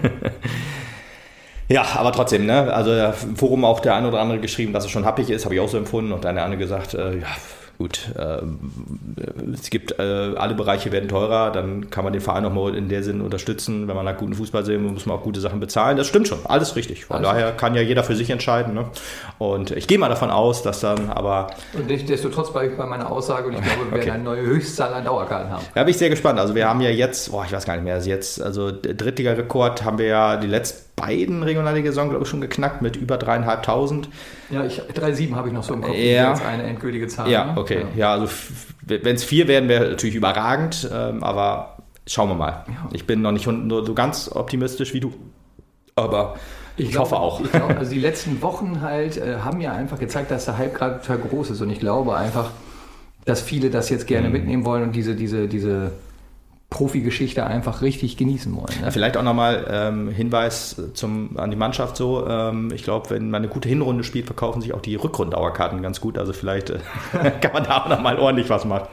Ja, aber trotzdem, ne? Also im Forum auch der eine oder andere geschrieben, dass es schon happig ist, habe ich auch so empfunden und der eine gesagt, äh, ja, gut, äh, es gibt, äh, alle Bereiche werden teurer, dann kann man den Verein auch mal in der Sinn unterstützen, wenn man halt guten Fußball sehen will, muss man auch gute Sachen bezahlen, das stimmt schon, alles richtig, von alles daher kann ja jeder für sich entscheiden, ne? Und ich gehe mal davon aus, dass dann aber... Und nichtsdestotrotz bei, bei meiner Aussage, und ich glaube, wir okay. werden eine neue Höchstzahl an Dauerkarten haben. Da bin ich sehr gespannt, also wir haben ja jetzt, boah, ich weiß gar nicht mehr, also jetzt, also der Drittliga-Rekord haben wir ja die letzten beiden Regionalliga-Saison, glaube ich, schon geknackt mit über dreieinhalbtausend. Ja, ich, drei Komma sieben habe ich noch so im Kopf, ja. als eine endgültige Zahl. Ja, okay. Ja, ja also wenn es vier wären, wäre natürlich überragend, ähm, aber schauen wir mal. Ja. Ich bin noch nicht so ganz optimistisch wie du, aber Ich, ich hoffe auch. Ich glaube, also die letzten Wochen halt äh, haben ja einfach gezeigt, dass der Hype gerade total groß ist. Und ich glaube einfach, dass viele das jetzt gerne mhm. mitnehmen wollen und diese, diese, diese Profi-Geschichte einfach richtig genießen wollen. Ne? Ja, vielleicht auch nochmal ähm, Hinweis zum, an die Mannschaft so. Ähm, ich glaube, wenn man eine gute Hinrunde spielt, verkaufen sich auch die Rückrundendauerkarten ganz gut. Also vielleicht äh, kann man da auch nochmal ordentlich was machen.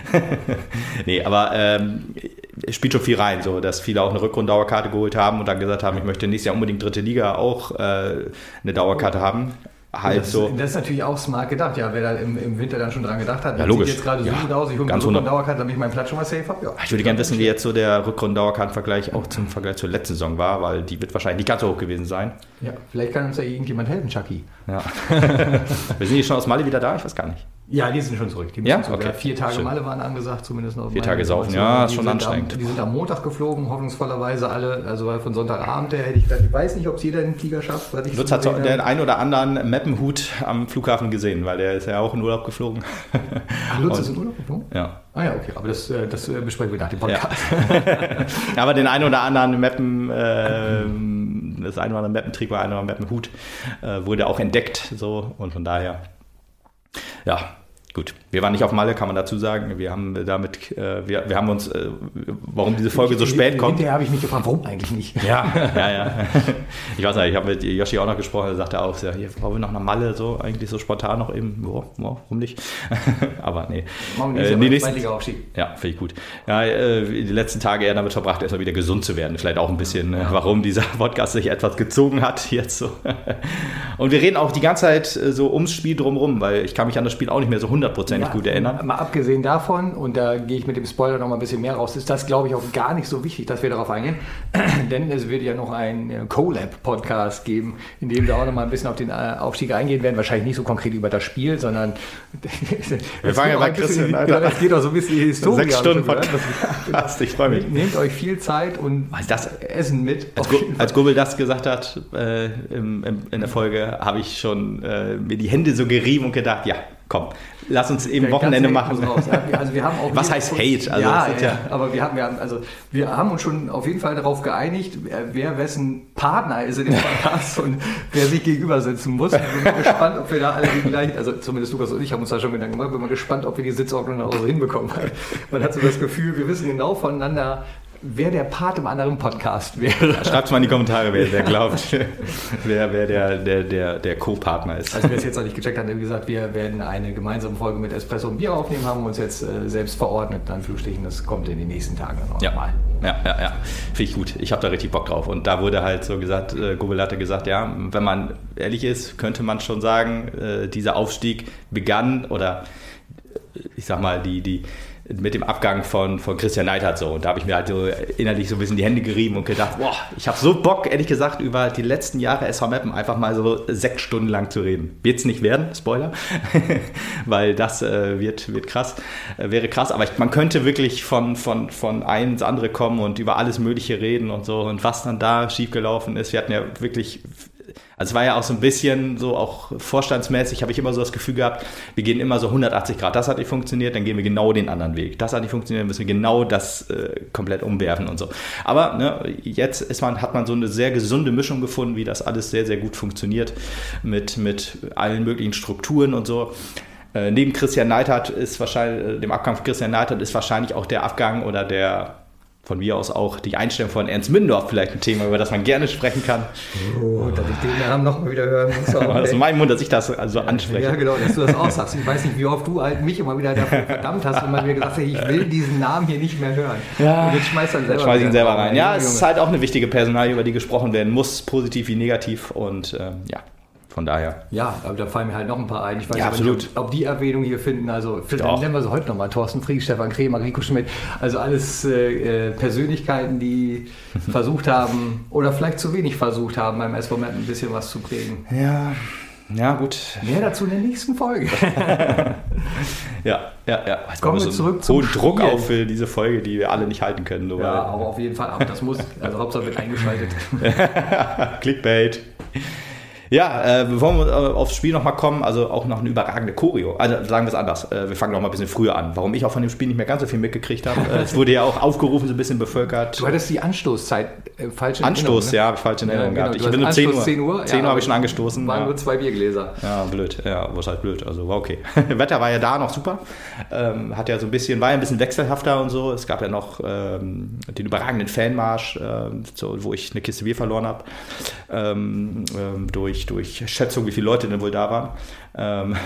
Nee, aber ähm, es spielt schon viel rein, so dass viele auch eine Rückrundendauerkarte geholt haben und dann gesagt haben, ich möchte nächstes Jahr unbedingt dritte Liga auch äh, eine Dauerkarte haben. Halt das, so. Das ist natürlich auch smart gedacht, ja, wer da im, im Winter dann schon dran gedacht hat, ja, logisch. Sieht jetzt gerade so ja, gut aus, ich hole mir eine Dauerkarte, damit ich meinen Platz schon mal safe habe. Ja. Ich würde gerne wissen, wie jetzt so der Rückrundendaurkartenvergleich auch zum Vergleich zur letzten Saison war, weil die wird wahrscheinlich nicht ganz so hoch gewesen sein. Ja, vielleicht kann uns ja irgendjemand helfen, Chucky. Ja. Wir sind die schon aus Malle wieder da? Ich weiß gar nicht. Ja, die sind schon zurück. Die ja? zurück. Okay. Vier Tage Schön. Malle waren angesagt, zumindest noch. Vier Tage saufen, ja, ist schon anstrengend. Am, die sind am Montag geflogen, hoffnungsvollerweise alle, also von Sonntagabend her hätte ich gedacht, ich weiß nicht, ob es jeder den Flieger schafft. Lutz hat so den einen oder anderen Meppenhut am Flughafen gesehen, weil der ist ja auch in Urlaub geflogen. Ach, Lutz ist in Urlaub geflogen? Ja. Ah ja, okay, aber das, das besprechen wir nach dem Podcast. Ja. Aber den einen oder anderen Meppen, äh, das eine oder andere Meppentrick war, ein oder andere Meppenhut, äh, wurde auch entdeckt, so, und von daher, ja. Gut, wir waren nicht auf Malle, kann man dazu sagen. Wir haben damit, äh, wir, wir haben uns, äh, warum diese Folge so spät kommt. Hinterher habe ich mich gefragt, warum eigentlich nicht? Ja, ja, ja. Ich weiß nicht, ich habe mit Yoshi auch noch gesprochen, er sagte auch, ja, hier wollen wir noch nach Malle, so eigentlich so spontan noch eben, boah, boah, warum nicht? Aber nee. Machen wir äh, nächsten, nächsten, Aufstieg. Ja, finde ich gut. Ja, äh, die letzten Tage eher damit verbracht, erstmal wieder gesund zu werden. Vielleicht auch ein bisschen, ja. äh, warum dieser Podcast sich etwas gezogen hat jetzt so. Und wir reden auch die ganze Zeit äh, so ums Spiel drumherum, weil ich kann mich an das Spiel auch nicht mehr so hundertprozentig ja, gut erinnern. Mal abgesehen davon, und da gehe ich mit dem Spoiler noch mal ein bisschen mehr raus, ist das, glaube ich, auch gar nicht so wichtig, dass wir darauf eingehen, denn es wird ja noch einen Collab-Podcast geben, in dem wir auch noch mal ein bisschen auf den Aufstieg eingehen werden, wahrscheinlich nicht so konkret über das Spiel, sondern wir fangen ja bei Christian, Alter. Es geht auch so ein bisschen die Historie. Sechs Stunden Podcast, das, ich freue mich. Nehmt euch viel Zeit und das Essen mit. Als, Gu- als Gubbel das gesagt hat äh, im, im, in der Folge, habe ich schon äh, mir die Hände so gerieben und gedacht, ja, komm, lass uns eben Wochenende machen. Also wir haben auch Was heißt Hate? Also ja, ja, ja, aber wir haben, wir, haben, also wir haben uns schon auf jeden Fall darauf geeinigt, wer wessen Partner ist in dem Podcast und wer sich gegenüber sitzen muss. Ich bin mal gespannt, ob wir da alle gleich, also zumindest Lukas und ich haben uns da schon Gedanken gemacht, bin mal gespannt, ob wir die Sitzordnung auch so hinbekommen. Man hat so das Gefühl, wir wissen genau voneinander, wer der Part im anderen Podcast wäre. Schreibt mal in die Kommentare, wer der glaubt, wer, wer der, der, der, der Co-Partner ist. Also wer es jetzt noch nicht gecheckt hat, wie gesagt, wir werden eine gemeinsame Folge mit Espresso und Bier aufnehmen, haben uns jetzt äh, selbst verordnet, in Anführungsstrichen, das kommt in den nächsten Tagen dann auch ja. nochmal. Ja, ja, ja, finde ich gut. Ich habe da richtig Bock drauf. Und da wurde halt so gesagt, äh, Gubbel hatte gesagt, ja, wenn man ehrlich ist, könnte man schon sagen, äh, dieser Aufstieg begann oder ich sag mal, die, die mit dem Abgang von, von Christian Neidhardt so. Und da habe ich mir halt so innerlich so ein bisschen die Hände gerieben und gedacht, boah, ich habe so Bock, ehrlich gesagt, über die letzten Jahre S V Meppen einfach mal so sechs Stunden lang zu reden. Wird es nicht werden, Spoiler, weil das äh, wird, wird krass, äh, wäre krass. Aber ich, man könnte wirklich von, von, von eins ins andere kommen und über alles Mögliche reden und so. Und was dann da schiefgelaufen ist. Wir hatten ja wirklich... Also es war ja auch so ein bisschen so auch vorstandsmäßig, habe ich immer so das Gefühl gehabt, wir gehen immer so hundertachtzig Grad, das hat nicht funktioniert, dann gehen wir genau den anderen Weg. Das hat nicht funktioniert, dann müssen wir genau das äh, komplett umwerfen und so. Aber ne, jetzt ist man, hat man so eine sehr gesunde Mischung gefunden, wie das alles sehr, sehr gut funktioniert mit, mit allen möglichen Strukturen und so. Äh, neben Christian Neidhardt ist wahrscheinlich, dem Abgang von Christian Neidhardt ist wahrscheinlich auch der Abgang oder der von mir aus auch die Einstellung von Ernst Mindorf vielleicht ein Thema, über das man gerne sprechen kann. Oh, dass ich den Namen noch mal wieder hören muss. Das ist mein Mund, dass ich das also anspreche. Ja, genau, dass du das auch sagst. Ich weiß nicht, wie oft du halt mich immer wieder dafür verdammt hast, wenn man mir gesagt hat, ich will diesen Namen hier nicht mehr hören. Ja, und jetzt schmeißt er selber schmeiß ihn selber rein. rein. Ja, es ist halt auch eine wichtige Personalie, über die gesprochen werden muss, positiv wie negativ. Und ähm, ja, von daher. Ja, aber da fallen mir halt noch ein paar ein. Ich weiß ja, nicht, absolut. ob, ob die Erwähnung hier finden. Also dann nennen wir sie heute nochmal. Thorsten Frieck, Stefan Kremer, Rico Schmidt. Also alles äh, Persönlichkeiten, die versucht haben oder vielleicht zu wenig versucht haben, beim S V Meppen ein bisschen was zu prägen. Ja, ja gut. Mehr dazu in der nächsten Folge. ja, ja, ja. Jetzt kommen wir so zurück zum hohen Druck auf für diese Folge, die wir alle nicht halten können. So ja, aber auf jeden Fall. Aber das muss, also Hauptsache wird eingeschaltet. Clickbait. Ja, äh, bevor wir äh, aufs Spiel nochmal kommen, also auch noch eine überragende Choreo. Also sagen wir es anders, äh, wir fangen noch mal ein bisschen früher an. Warum ich auch von dem Spiel nicht mehr ganz so viel mitgekriegt habe. Äh, es wurde ja auch aufgerufen, so ein bisschen bevölkert. Du hattest die Anstoßzeit äh, falsch in Anstoß, ne? ja, habe ich falsch in Erinnerung ja, gehabt. Genau, ich bin um zehn Uhr. zehn Uhr, zehn Uhr ja, habe ich schon angestoßen. Waren ja. nur zwei Biergläser. Ja, blöd. Ja, was halt blöd. Also war okay. Wetter war ja da noch super. Ähm, hat ja so ein bisschen, war ja ein bisschen wechselhafter und so. Es gab ja noch ähm, den überragenden Fanmarsch, äh, so, wo ich eine Kiste Bier verloren habe. Ähm, ähm, durch, durch Schätzung, wie viele Leute denn wohl da waren. Ähm,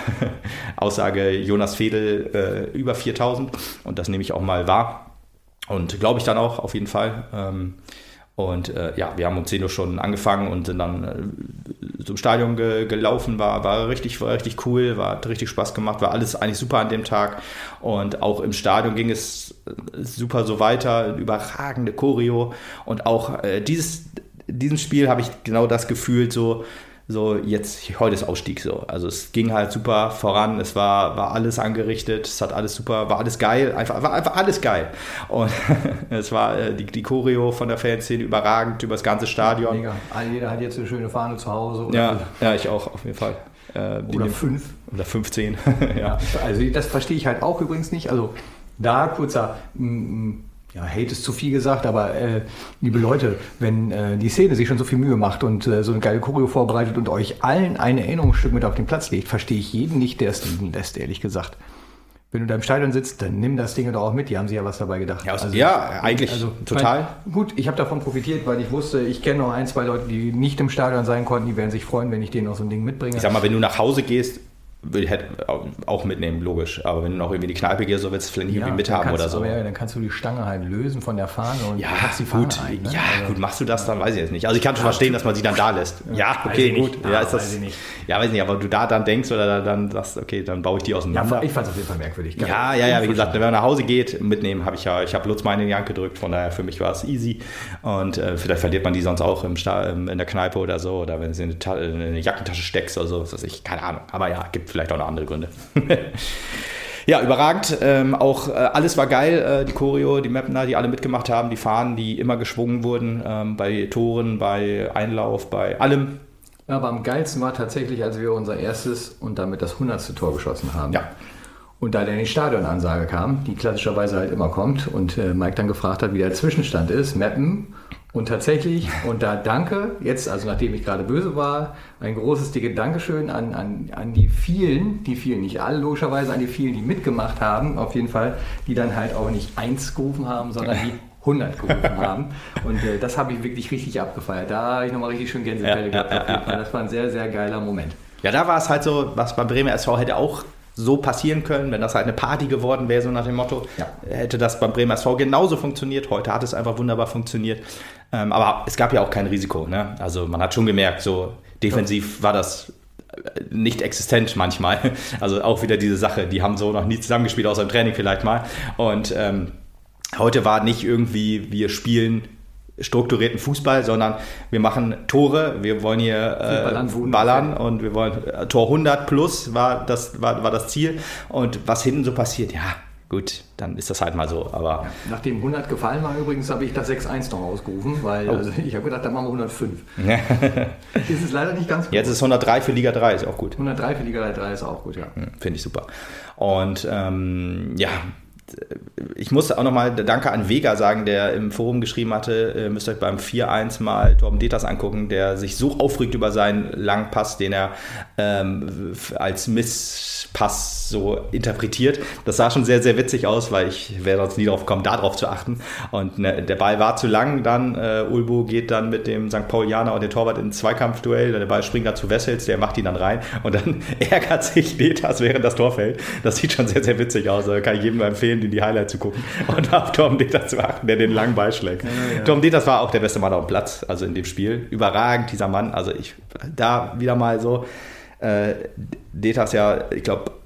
Aussage Jonas Fedel, äh, über viertausend. Und das nehme ich auch mal wahr. Und glaube ich dann auch, auf jeden Fall. Ähm, und äh, ja, wir haben um zehn Uhr schon angefangen und sind dann äh, zum Stadion ge- gelaufen. War, war, richtig, war richtig cool, war, hat richtig Spaß gemacht, war alles eigentlich super an dem Tag. Und auch im Stadion ging es super so weiter, überragende Choreo. Und auch äh, dieses, diesem Spiel habe ich genau das gefühlt, so, so jetzt, heute ist Ausstieg so. Also es ging halt super voran, es war, war alles angerichtet, es hat alles super, war alles geil, einfach, war einfach alles geil. Und es war äh, die, die Choreo von der Fanszene überragend über das ganze Stadion. Mega. Jeder hat jetzt eine schöne Fahne zu Hause. Oder ja, ja, ich auch, auf jeden Fall. Äh, oder fünf. Oder fünfzehn. Ja. Also das verstehe ich halt auch übrigens nicht. Also da kurzer... M- Ja, Hate ist zu viel gesagt, aber äh, liebe Leute, wenn äh, die Szene sich schon so viel Mühe macht und äh, so eine geile Choreo vorbereitet und euch allen ein Erinnerungsstück mit auf den Platz legt, verstehe ich jeden nicht, der es liegen lässt, ehrlich gesagt. Wenn du da im Stadion sitzt, dann nimm das Ding doch auch mit, die haben sich ja was dabei gedacht. Ja, also, ja eigentlich also, total. Mein, gut, ich habe davon profitiert, weil ich wusste, ich kenne noch ein, zwei Leute, die nicht im Stadion sein konnten, die werden sich freuen, wenn ich denen noch so ein Ding mitbringe. Ich sag mal, wenn du nach Hause gehst, will ich auch mitnehmen, logisch. Aber wenn du noch irgendwie in die Kneipe gehst, so willst du vielleicht nicht ja, irgendwie mithaben oder so. Aber ja, dann kannst du die Stange halt lösen von der Fahne und ja, packst die Fahne gut, ein. Ne? Ja, also, gut, machst du das dann, weiß ich jetzt nicht. Also ich kann schon ja, verstehen, dass man sie dann da lässt. Ja, okay, gut. Ja, ja, ist das, weiß ich nicht. Ja, weiß nicht, aber du da dann denkst oder dann sagst, okay, dann baue ich die auseinander. Ja, ich fand es auf jeden Fall merkwürdig. Geil. Ja, ja, ja, wie gesagt, wenn man nach Hause geht, mitnehmen habe ich ja, ich habe Lutz meine in die Hand gedrückt, von daher für mich war es easy. Und äh, vielleicht verliert man die sonst auch im Sta- in der Kneipe oder so, oder wenn du sie in eine, Ta- in eine Jackentasche steckst oder so, was weiß ich, keine Ahnung. Aber ja, gibt vielleicht auch noch andere Gründe. Ja, überragend. Ähm, auch äh, alles war geil. Äh, die Choreo, die Mapner, die alle mitgemacht haben, die Fahnen, die immer geschwungen wurden, ähm, bei Toren, bei Einlauf, bei allem. Ja, aber am geilsten war tatsächlich, als wir unser erstes und damit das hundertste Tor geschossen haben. Ja. Und da dann die Stadionansage kam, die klassischerweise halt immer kommt und äh, Mike dann gefragt hat, wie der Zwischenstand ist, Mappen. Und tatsächlich, und da danke, jetzt, also nachdem ich gerade böse war, ein großes, dicke Dankeschön an, an, an die vielen, die vielen, nicht alle logischerweise, an die vielen, die mitgemacht haben, auf jeden Fall, die dann halt auch nicht eins gerufen haben, sondern die hundert gerufen haben. Und äh, das habe ich wirklich richtig abgefeiert. Da habe ich nochmal richtig schön Gänsehaut ja, gehabt. Ja, ja, ja. Das war ein sehr, sehr geiler Moment. Ja, da war es halt so, was beim Bremer S V hätte auch so passieren können, wenn das halt eine Party geworden wäre, so nach dem Motto, ja. hätte das beim Bremer S V genauso funktioniert. Heute hat es einfach wunderbar funktioniert. Ähm, aber es gab ja auch kein Risiko. Ne? Also man hat schon gemerkt, so defensiv ja. war das nicht existent manchmal. Also auch wieder diese Sache, die haben so noch nie zusammengespielt, außer im Training vielleicht mal. Und ähm, heute war nicht irgendwie, wir spielen strukturierten Fußball, sondern wir machen Tore, wir wollen hier äh, ballern, ballern und wir wollen äh, Tor hundert plus war das, war, war das Ziel. Und was hinten so passiert, ja gut, dann ist das halt mal so. Aber ja, nachdem hundert gefallen war übrigens, habe ich das sechs eins noch ausgerufen, weil oh. also ich habe gedacht, dann machen wir hundertfünf. Das ist leider nicht ganz gut. Jetzt ist hundertdrei für Liga drei, ist auch gut. hundertdrei für Liga drei ist auch gut, ja. Finde ich super. Und ähm, ja, ich muss auch nochmal Danke an Vega sagen, der im Forum geschrieben hatte, ihr müsst euch beim vier eins mal Torben Deters angucken, der sich so aufregt über seinen langen Pass, den er ähm, als Misspass so interpretiert. Das sah schon sehr, sehr witzig aus, weil ich wäre sonst nie drauf gekommen, da drauf zu achten. Und ne, der Ball war zu lang, dann äh, Ulbo geht dann mit dem Sankt Paulianer und dem Torwart in ein Zweikampfduell, der Ball springt dann zu Wessels, der macht ihn dann rein und dann ärgert sich Deters, während das Tor fällt. Das sieht schon sehr, sehr witzig aus. Da kann ich jedem nur empfehlen, in die Highlights zu gucken und auf Torben Deters zu achten, der den langen Ball schlägt. Ja, ja. Torben Deters war auch der beste Mann auf dem Platz, also in dem Spiel. Überragend, dieser Mann. Also ich, da wieder mal so, äh, Deters ja, ich glaube,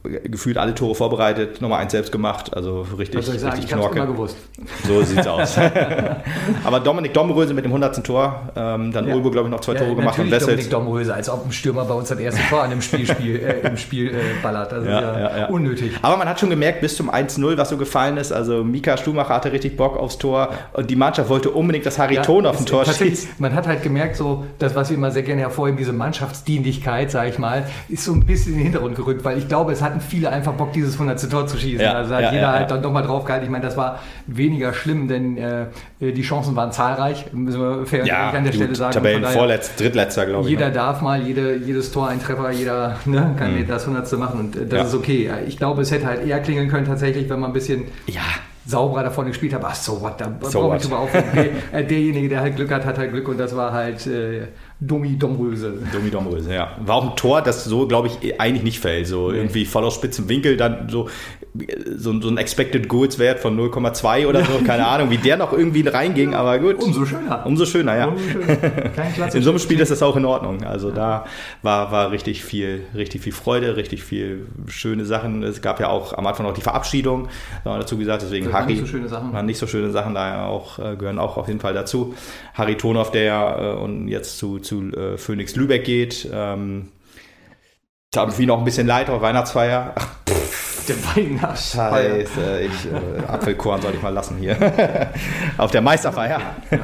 gefühlt alle Tore vorbereitet, nochmal eins selbst gemacht, also richtig, Was soll ich sagen? richtig Ich hab's Knorke. immer gewusst. So sieht's aus. Aber Dominik Domröse mit dem hundertsten Tor, ähm, dann Ja. Ulbo, glaube ich, noch zwei Ja, Tore gemacht und natürlich Wessels. Dominik Domröse, als ob ein Stürmer bei uns das erste Tor an dem Spiel, Spiel, äh, im Spiel äh, ballert. Das Ja, ist ja, ja, ja. unnötig. Aber man hat schon gemerkt, bis zum eins null, was so gefallen ist, also Mika Stumacher hatte richtig Bock aufs Tor und die Mannschaft wollte unbedingt, dass Harry Thon auf dem ist- Tor tatsächlich, schießt. Man hat halt gemerkt, so das, was wir immer sehr gerne hervorheben, diese Mannschaftsdienlichkeit, sage ich mal, ist so ein bisschen in den Hintergrund gerückt, weil ich glaube, es hatten viele einfach Bock, dieses hundertste Tor zu schießen. Ja, also hat ja, jeder ja, halt ja. dann doch mal drauf gehalten. Ich meine, das war weniger schlimm, denn äh, die Chancen waren zahlreich, müssen wir fair und Ja, ehrlich an der gut, Stelle sagen. Tabellen Von daher, vorletzt, drittletzter, glaube ich. jeder ne? darf mal, jede, jedes Tor ein Treffer, jeder ne, kann Mhm. das hundertste machen und äh, das Ja. ist okay. Ich glaube, es hätte halt eher klingeln können tatsächlich, wenn man ein bisschen Ja, sauberer da vorne gespielt hat. Ach so, what, da So brauche what. ich drüber aufregen. Der, äh, derjenige, der halt Glück hat, hat halt Glück und das war halt äh, Domi Domröse. Domi Domröse, ja. War auch ein Tor, das so, glaube ich, eigentlich nicht fällt. So Nee. irgendwie voll aus spitzem Winkel, dann so, so, so ein Expected Goals Wert von null Komma zwei oder so. Keine Ahnung, wie der noch irgendwie reinging, aber gut. Umso schöner. Umso schöner, ja. Umso schöner. Kein klassisches In so einem Spiel ist das auch in Ordnung. Also da war, war richtig viel, richtig viel Freude, richtig viel schöne Sachen. Es gab ja auch am Anfang noch die Verabschiedung, da haben wir dazu gesagt, deswegen Das waren Harry. nicht so schöne Sachen. Waren nicht so schöne Sachen, daher auch, äh, gehören auch auf jeden Fall dazu. Harry Thonhoff, der äh, und jetzt zu, zu äh, Phoenix Lübeck geht. Ähm, tat mir noch ein bisschen leid auf Weihnachtsfeier. Ach, Der Weihnachtsfeier. Scheiße, ich, äh, Apfelkorn soll ich mal lassen hier. Auf der Meisterfeier.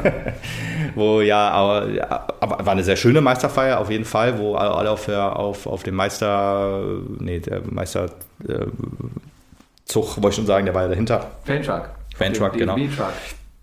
Wo ja, aber, aber war eine sehr schöne Meisterfeier auf jeden Fall, wo alle auf, der, auf, auf dem Meister, nee, der Meisterzug, äh, Zug, wollte ich schon sagen, der war ja dahinter. Fanshark. Fanshark, genau. D F B-Truck.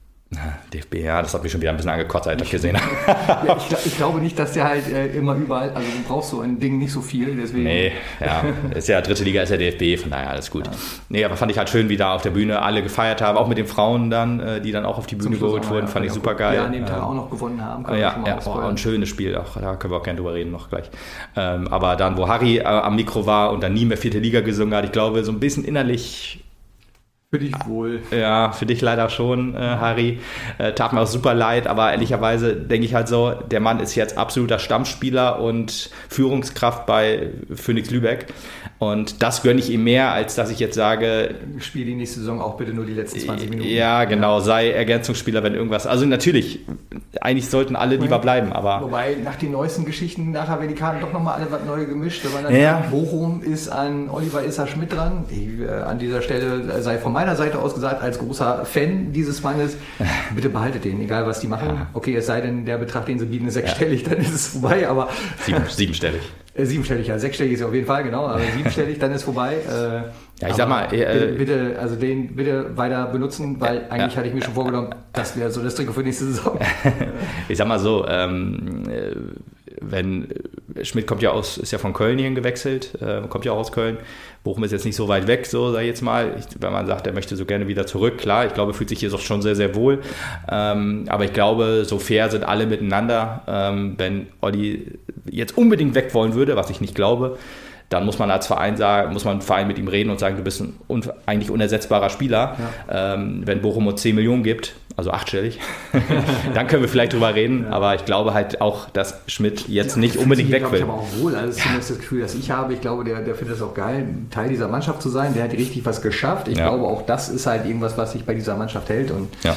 D F B, ja, das hat mich schon wieder ein bisschen angekotzt, als ich das gesehen habe. Ja, ich, gl- ich glaube nicht, dass der halt äh, immer überall, also du brauchst so ein Ding nicht so viel, deswegen. Nee, ja, ist ja dritte Liga, ist ja D F B, von daher alles gut. Ja. Nee, aber fand ich halt schön, wie da auf der Bühne alle gefeiert haben, auch mit den Frauen dann, äh, die dann auch auf die Zum Bühne Schluss geholt auch, wurden, ja, fand ich ja, super geil. Ja, an dem Tag Ähm, auch noch gewonnen haben. Kann man Ja, schon mal ja, oh, ausfeuern. ein schönes Spiel, auch, da können wir auch gerne drüber reden, noch gleich. Ähm, aber dann, wo Harry äh, am Mikro war und dann nie mehr vierte Liga gesungen hat, ich glaube, so ein bisschen innerlich, Für dich wohl. ja, für dich leider schon, äh, Harry, äh, tat mir auch super leid, aber ehrlicherweise denke ich halt so, der Mann ist jetzt absoluter Stammspieler und Führungskraft bei Phoenix Lübeck und das gönne ich ihm mehr, als dass ich jetzt sage, Spiel die nächste Saison auch bitte nur die letzten zwanzig Minuten. ja, genau, sei Ergänzungsspieler, wenn irgendwas, also natürlich, eigentlich sollten alle lieber bleiben, aber Wobei, nach den neuesten Geschichten, nachher werden die Karten doch nochmal alle was neu gemischt. Da war dann Ja. Bochum ist an Oliver Isser-Schmidt dran. Ich, äh, an dieser Stelle sei von meiner Seite aus gesagt, als großer Fan dieses Mannes, bitte behaltet den, egal was die machen. Ja. Okay, es sei denn, der Betrag, den sie bieten, ist sechsstellig, dann ist es vorbei, aber sieben, siebenstellig. äh, siebenstellig, ja, sechsstellig ist ja auf jeden Fall, genau, aber siebenstellig, dann ist vorbei. Äh, Ja, ich aber sag mal, äh, bitte, bitte, also den bitte weiter benutzen, weil eigentlich ja. hatte ich mir schon vorgenommen, das wäre so das Trikot für nächste Saison. Ich sag mal so, ähm, äh, wenn äh, Schmidt kommt ja aus, ist ja von Köln hierhin gewechselt, äh, kommt ja auch aus Köln. Bochum ist jetzt nicht so weit weg, so sag ich jetzt mal. Ich, wenn man sagt, er möchte so gerne wieder zurück, klar, ich glaube, er fühlt sich hier doch schon sehr, sehr wohl. Ähm, aber ich glaube, so fair sind alle miteinander. Ähm, wenn Olli jetzt unbedingt weg wollen würde, was ich nicht glaube, dann muss man als Verein sagen, muss man im Verein mit ihm reden und sagen, du bist ein un, eigentlich unersetzbarer Spieler. Ja. Ähm, wenn Bochum uns zehn Millionen gibt, also achtstellig, dann können wir vielleicht drüber reden. Ja. Aber ich glaube halt auch, dass Schmidt jetzt ja, nicht unbedingt weg will. Ich aber auch wohl. Also das ist zumindest das Gefühl, das ich habe. Ich glaube, der, der findet es auch geil, Teil dieser Mannschaft zu sein. Der hat richtig was geschafft. Ich ja. glaube, auch das ist halt irgendwas, was sich bei dieser Mannschaft hält. Und ja.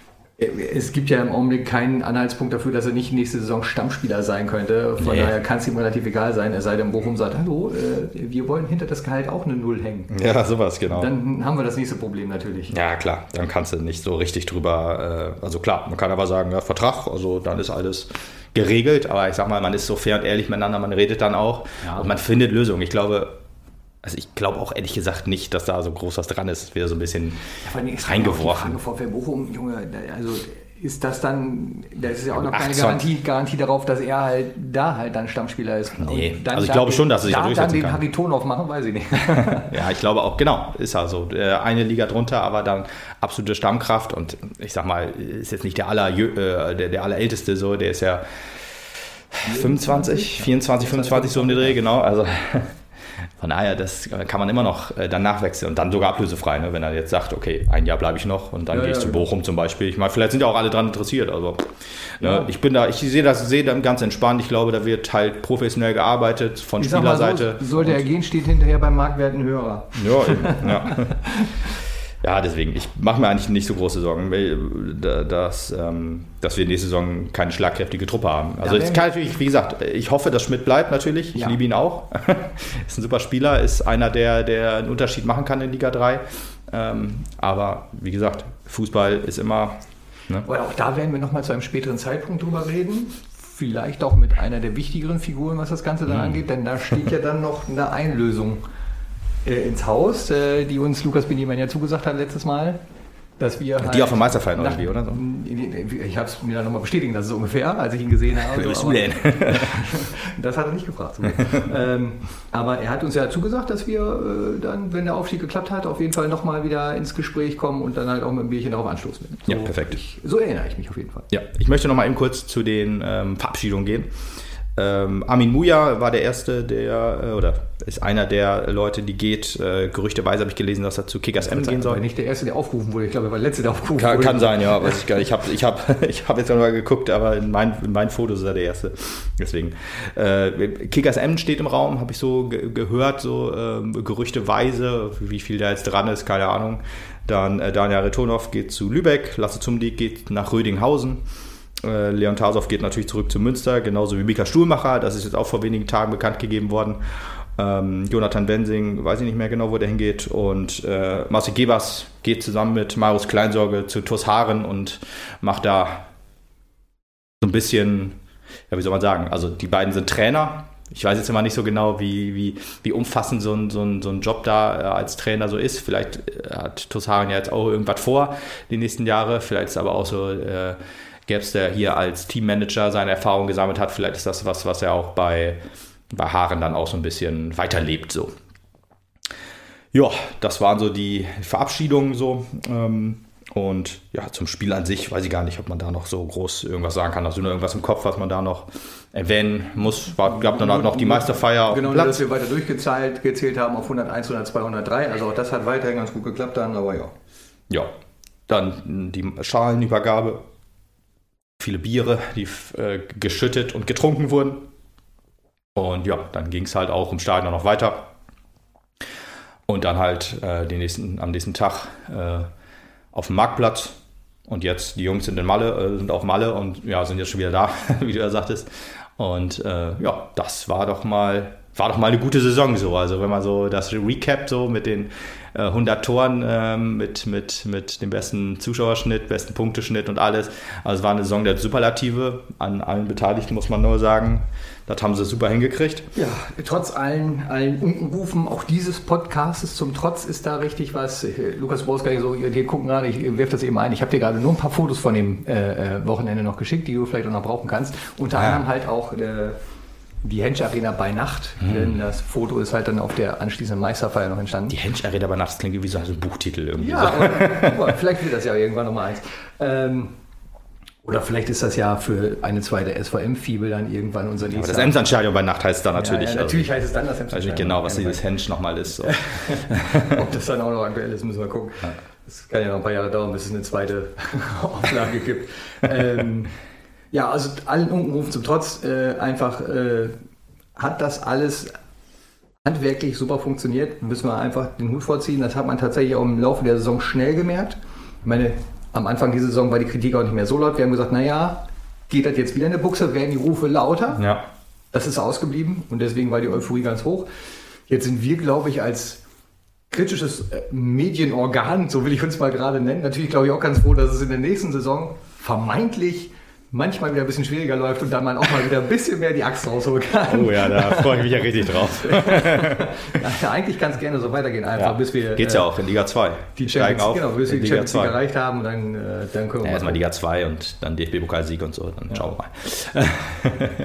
es gibt ja im Augenblick keinen Anhaltspunkt dafür, dass er nicht nächste Saison Stammspieler sein könnte. Von nee. daher kann es ihm relativ egal sein, es sei denn, Bochum sagt, hallo, äh, wir wollen hinter das Gehalt auch eine Null hängen. Ja, sowas, genau. Dann haben wir das nächste Problem natürlich. Ja, klar, dann kannst du nicht so richtig drüber, äh, also klar, man kann aber sagen, ja, Vertrag, also dann ist alles geregelt, aber ich sag mal, man ist so fair und ehrlich miteinander, man redet dann auch ja. und man findet Lösungen. Ich glaube, Also ich glaube auch ehrlich gesagt nicht, dass da so groß was dran ist. Es wäre so ein bisschen ja, reingeworfen. Vor Bochum, Junge, also ist das dann, da ist ja auch noch keine Garantie, Garantie darauf, dass er halt da halt dann Stammspieler ist. Nee, also ich glaube schon, dass er sich da durchsetzen kann. dann den Harry Thonhoff machen, weiß ich nicht. Ja, ich glaube auch, genau, ist also eine Liga drunter, aber dann absolute Stammkraft und ich sag mal, ist jetzt nicht der aller, der, der allerälteste so, der ist ja fünfundzwanzig, vierundzwanzig, fünfundzwanzig so um den Dreh, genau, also von daher, das kann man immer noch äh, dann nachwechseln und dann sogar ablösefrei, ne? Wenn er jetzt sagt, okay, ein Jahr bleibe ich noch und dann ja, gehe ich ja, zu Bochum genau. zum Beispiel. Ich meine, vielleicht sind ja auch alle dran interessiert. Also ja. ne? ich bin da, ich sehe das, sehe das ganz entspannt. Ich glaube, da wird halt professionell gearbeitet von ich Spielerseite. So, sollte er gehen, steht hinterher beim marktwerten Hörer. Ja, eben, ja. Ja, deswegen, ich mache mir eigentlich nicht so große Sorgen, dass, ähm, dass wir nächste Saison keine schlagkräftige Truppe haben. Also es kann natürlich, wie gesagt, ich hoffe, dass Schmidt bleibt natürlich. Ich ja. liebe ihn auch. Ist ein super Spieler, ist einer, der, der einen Unterschied machen kann in Liga drei. Ähm, aber wie gesagt, Fußball ist immer... Ne? Aber auch da werden wir nochmal zu einem späteren Zeitpunkt drüber reden. Vielleicht auch mit einer der wichtigeren Figuren, was das Ganze dann mhm. angeht, denn da steht ja dann noch eine Einlösung ins Haus, die uns Lukas Beniemann ja zugesagt hat letztes Mal, dass wir die halt auf dem Meisterfeiern irgendwie, oder so? Ich habe es mir dann nochmal bestätigen, das ist ungefähr, als ich ihn gesehen habe. Wer bist du denn? Das hat er nicht gefragt. ähm, aber er hat uns ja zugesagt, dass wir äh, dann, wenn der Aufstieg geklappt hat, auf jeden Fall nochmal wieder ins Gespräch kommen und dann halt auch mit einem Bierchen darauf anstoßen. So, ja, perfekt. Ich, so erinnere ich mich auf jeden Fall. Ja, ich möchte nochmal eben kurz zu den ähm, Verabschiedungen gehen. Ähm, Armin Muja war der Erste, der, äh, oder ist einer der Leute, die geht. Äh, gerüchteweise habe ich gelesen, dass er zu Kickers Emmen gehen soll. Aber nicht der Erste, der aufgerufen wurde. Ich glaube, er war der Letzte, der aufgerufen kann, wurde. Kann sein, ja. Weiß ich gar nicht. Ich habe ich hab, ich hab jetzt noch mal geguckt, aber in, mein, in meinen Fotos ist er der Erste. Deswegen. Äh, Kickers Emmen steht im Raum, habe ich so ge- gehört, so äh, gerüchteweise. Wie viel da jetzt dran ist, keine Ahnung. Dann äh, Daniel Retonov geht zu Lübeck, Lasse Zumdiek geht nach Rödinghausen. Leon Tarsow geht natürlich zurück zu Münster, genauso wie Mika Stuhlmacher, das ist jetzt auch vor wenigen Tagen bekannt gegeben worden. Ähm, Jonathan Bensing, weiß ich nicht mehr genau, wo der hingeht. Und äh, Marcel Gebers geht zusammen mit Marius Kleinsorge zu TuS Haaren und macht da so ein bisschen, ja, wie soll man sagen, also die beiden sind Trainer. Ich weiß jetzt immer nicht so genau, wie, wie, wie umfassend so ein, so, ein, so ein Job da äh, als Trainer so ist. Vielleicht äh, hat TuS Haaren ja jetzt auch irgendwas vor die nächsten Jahre. Vielleicht ist aber auch so... Äh, gäbe es der hier als Teammanager seine Erfahrung gesammelt hat, vielleicht ist das was, was er auch bei, bei Haaren dann auch so ein bisschen weiterlebt. So. Ja, das waren so die Verabschiedungen so. Und ja, zum Spiel an sich weiß ich gar nicht, ob man da noch so groß irgendwas sagen kann. Hast du noch irgendwas im Kopf, was man da noch erwähnen muss? War, gab dann noch die Meisterfeier auf Genau, dass wir weiter durchgezählt gezählt haben auf hunderteins, hundertzwei, hundertdrei. Also auch das hat weiterhin ganz gut geklappt dann, aber ja. Ja, dann die Schalenübergabe. Viele Biere, die äh, geschüttet und getrunken wurden. Und ja, dann ging es halt auch im Stadion noch weiter. Und dann halt äh, den nächsten, am nächsten Tag äh, auf dem Marktplatz. Und jetzt, die Jungs sind in Malle, äh, sind auf Malle und ja, sind jetzt schon wieder da, wie du ja sagtest. Und äh, ja, das war doch mal, war doch mal eine gute Saison so. Also wenn man so das Recap so mit den äh, hundert Toren, äh, mit, mit, mit dem besten Zuschauerschnitt, besten Punkteschnitt und alles. Also es war eine Saison der Superlative an allen Beteiligten, muss man nur sagen. Das haben sie super hingekriegt. Ja, trotz allen, allen Unkenrufen, auch dieses Podcasts zum Trotz ist da richtig was. Lukas Borska, so, wir gucken gerade, ich werfe das eben ein, ich habe dir gerade nur ein paar Fotos von dem äh, Wochenende noch geschickt, die du vielleicht auch noch brauchen kannst. Unter ja. anderem halt auch äh, die Hensch Arena bei Nacht, hm. denn das Foto ist halt dann auf der anschließenden Meisterfeier noch entstanden. Die Hensch Arena bei Nacht, das klingt wie so ein Buchtitel irgendwie. Ja, so. aber, vielleicht wird das ja irgendwann nochmal eins. Ähm, Oder vielleicht ist das ja für eine zweite S V M-Fibel dann irgendwann unser nächstes. Ja, das Emslandstadion bei Nacht heißt es dann natürlich. Ja, ja, natürlich also, heißt es dann das Emslandstadion. Ich weiß nicht genau, was dieses Hensch nochmal ist. So. Ob das dann auch noch aktuell ist, müssen wir gucken. Das kann ja noch ein paar Jahre dauern, bis es eine zweite Auflage gibt. ähm, ja, also allen Unkenrufen zum Trotz, äh, einfach äh, hat das alles handwerklich super funktioniert. Müssen wir einfach den Hut vorziehen. Das hat man tatsächlich auch im Laufe der Saison schnell gemerkt. Ich meine, am Anfang dieser Saison war die Kritik auch nicht mehr so laut. Wir haben gesagt, naja, geht das jetzt wieder in der Buchse, werden die Rufe lauter. Ja. Das ist ausgeblieben und deswegen war die Euphorie ganz hoch. Jetzt sind wir, glaube ich, als kritisches Medienorgan, so will ich uns mal gerade nennen, natürlich glaube ich auch ganz froh, dass es in der nächsten Saison vermeintlich manchmal wieder ein bisschen schwieriger läuft und dann man auch mal wieder ein bisschen mehr die Axt rausholen kann. Oh ja, da freue ich mich ja richtig drauf. ja, eigentlich kann es gerne so weitergehen, einfach ja, bis wir... Geht's ja auch in Liga zwei. Die steigen auf. Genau, bis wir die Champions League erreicht haben und dann, äh, dann können wir ja, erstmal Liga zwei und dann D F B-Pokalsieg und so, dann ja. schauen wir mal.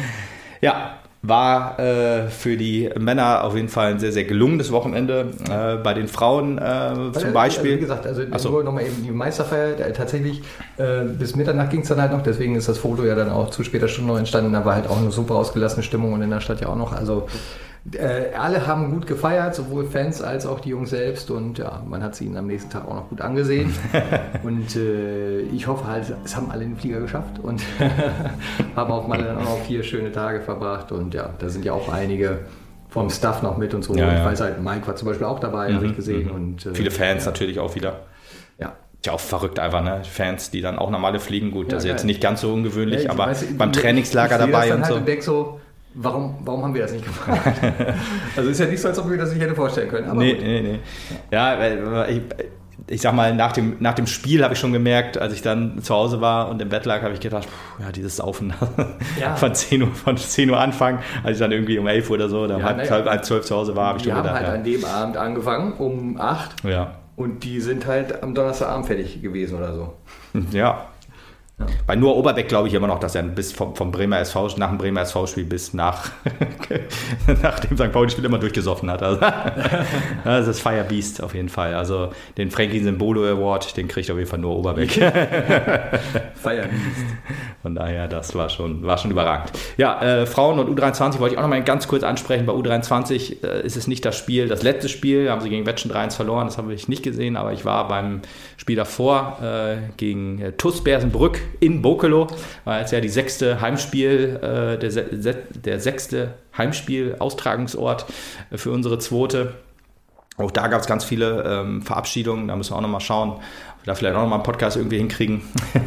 ja, war äh, für die Männer auf jeden Fall ein sehr, sehr gelungenes Wochenende. Äh, bei den Frauen äh, zum Beispiel. Also wie gesagt, also so. nur nochmal eben die Meisterfeier, tatsächlich äh, bis Mitternacht ging es dann halt noch, deswegen ist das Foto ja dann auch zu später Stunde noch entstanden. Da war halt auch eine super ausgelassene Stimmung und in der Stadt ja auch noch. Also Äh, alle haben gut gefeiert, sowohl Fans als auch die Jungs selbst und ja, man hat sie ihnen am nächsten Tag auch noch gut angesehen und äh, ich hoffe halt, es haben alle den Flieger geschafft und haben auf Malle dann auch noch vier schöne Tage verbracht und ja, da sind ja auch einige vom Staff noch mit und so. Ja, ja. Ich weiß halt, Mike war zum Beispiel auch dabei, mhm, habe ich gesehen. Mhm. Und, äh, viele Fans ja. natürlich auch wieder. Ja. Ja, auch verrückt einfach, ne? Fans, die dann auch normale fliegen, gut, Ja, das ist geil. jetzt nicht ganz so ungewöhnlich, Ja, ich aber weiß, beim ich- Trainingslager ich sehe dabei das dann und halt so. Und denk so, warum, warum haben wir das nicht gemacht? Also ist ja nicht so, als ob wir das nicht hätte vorstellen können. Aber Nee, gut. nee, nee. Ja, weil ich, ich sag mal, nach dem, nach dem Spiel habe ich schon gemerkt, als ich dann zu Hause war und im Bett lag, habe ich gedacht, puh, ja, dieses Saufen Ja. von zehn Uhr, von zehn Uhr anfangen, als ich dann irgendwie um elf Uhr oder so, oder um Ja, halb, naja. halb, halb zwölf zu Hause war, habe ich Die schon haben gedacht, halt an dem Abend angefangen um acht ja. ja. und die sind halt am Donnerstagabend fertig gewesen oder so. Ja. Bei Noah Oberbeck glaube ich immer noch, dass er bis vom, vom Bremer S V, nach dem Bremer S V-Spiel bis nach, nach dem Sankt Pauli-Spiel immer durchgesoffen hat. Also, das ist Fire Beast auf jeden Fall. Also den Frankie Symbolo Award, den kriegt auf jeden Fall Noah Oberbeck. Feiern. Von daher, das war schon, war schon überragend. Ja, äh, Frauen und U dreiundzwanzig wollte ich auch noch mal ganz kurz ansprechen. Bei U dreiundzwanzig äh, ist es nicht das Spiel, das letzte Spiel, haben sie gegen Wetschen drei eins verloren, das habe ich nicht gesehen, aber ich war beim Spiel davor äh, gegen äh, TuS Bersenbrück in Bokelo, war jetzt ja die sechste Heimspiel, äh, der, se- der sechste Heimspiel-Austragungsort äh, für unsere zweite. Auch da gab es ganz viele ähm, Verabschiedungen, da müssen wir auch noch mal schauen, ob wir da vielleicht auch noch mal einen Podcast irgendwie hinkriegen.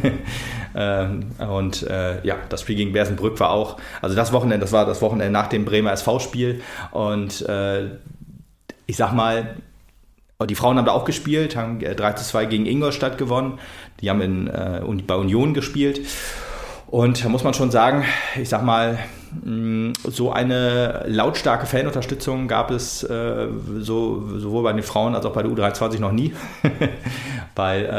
ähm, und äh, ja, das Spiel gegen Bersenbrück war auch, also das Wochenende, das war das Wochenende nach dem Bremer S V-Spiel und äh, ich sag mal, die Frauen haben da auch gespielt, haben drei zu zwei gegen Ingolstadt gewonnen. Die haben in, äh, bei Union gespielt. Und da muss man schon sagen, ich sag mal, mh, so eine lautstarke Fanunterstützung gab es äh, so, sowohl bei den Frauen als auch bei der U dreiundzwanzig noch nie. Weil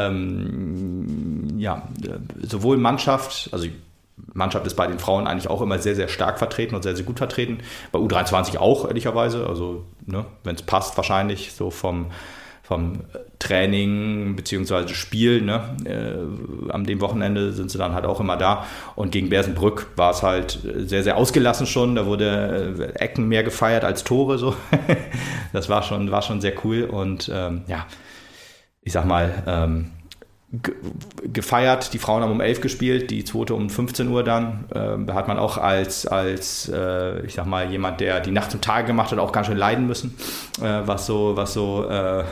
ähm, ja, sowohl Mannschaft, also die Mannschaft ist bei den Frauen eigentlich auch immer sehr, sehr stark vertreten und sehr, sehr gut vertreten. Bei U dreiundzwanzig auch, ehrlicherweise. Also, ne, wenn es passt, wahrscheinlich so vom, vom Training bzw. Spiel. Ne, äh, an dem Wochenende sind sie dann halt auch immer da. Und gegen Bersenbrück war es halt sehr, sehr ausgelassen schon. Da wurde äh, Ecken mehr gefeiert als Tore. So. Das war schon, war schon sehr cool. Und ähm, ja, ich sag mal, ähm, gefeiert. Die Frauen haben um elf gespielt, die zweite um fünfzehn Uhr dann. Ähm, da hat man auch als, als äh, ich sag mal, jemand, der die Nacht zum Tage gemacht hat, auch ganz schön leiden müssen, äh, was so, was so äh,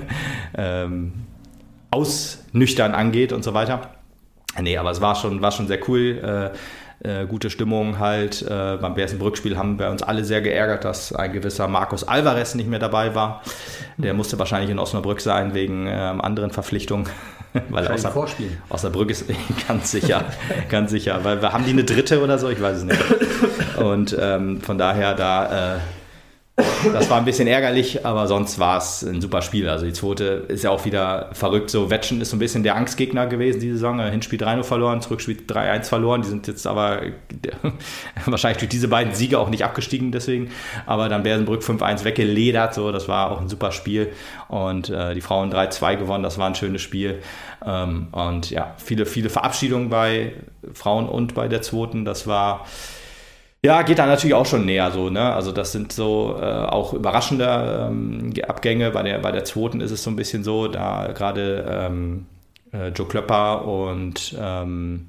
ähm, Ausnüchtern angeht und so weiter. Nee, aber es war schon, war schon sehr cool. Äh, äh, gute Stimmung halt. Äh, beim Bersenbrück-Spiel haben wir uns alle sehr geärgert, dass ein gewisser Markus Alvarez nicht mehr dabei war. Der musste wahrscheinlich in Osnabrück sein wegen ähm, anderen Verpflichtungen. Weil Osnab- Vorspielen. Osnabrück ist ganz sicher, ganz sicher. Weil wir haben die eine dritte oder so, ich weiß es nicht. Und ähm, von daher da, äh, das war ein bisschen ärgerlich, aber sonst war es ein super Spiel. Also die zweite ist ja auch wieder verrückt. So Wetschen ist so ein bisschen der Angstgegner gewesen diese Saison. Hinspiel drei null verloren, Zurückspiel drei eins verloren. Die sind jetzt aber wahrscheinlich durch diese beiden Siege auch nicht abgestiegen deswegen. Aber dann Bersenbrück fünf eins weggeledert. So, das war auch ein super Spiel. Und äh, die Frauen drei zwei gewonnen. Das war ein schönes Spiel. Ähm, und ja, viele, viele Verabschiedungen bei Frauen und bei der zweiten. Das war... Ja, geht da natürlich auch schon näher so, ne? Also das sind so äh, auch überraschende ähm, Abgänge. Bei der, bei der zweiten ist es so ein bisschen so, da gerade ähm, äh, Joe Klöpper und ähm,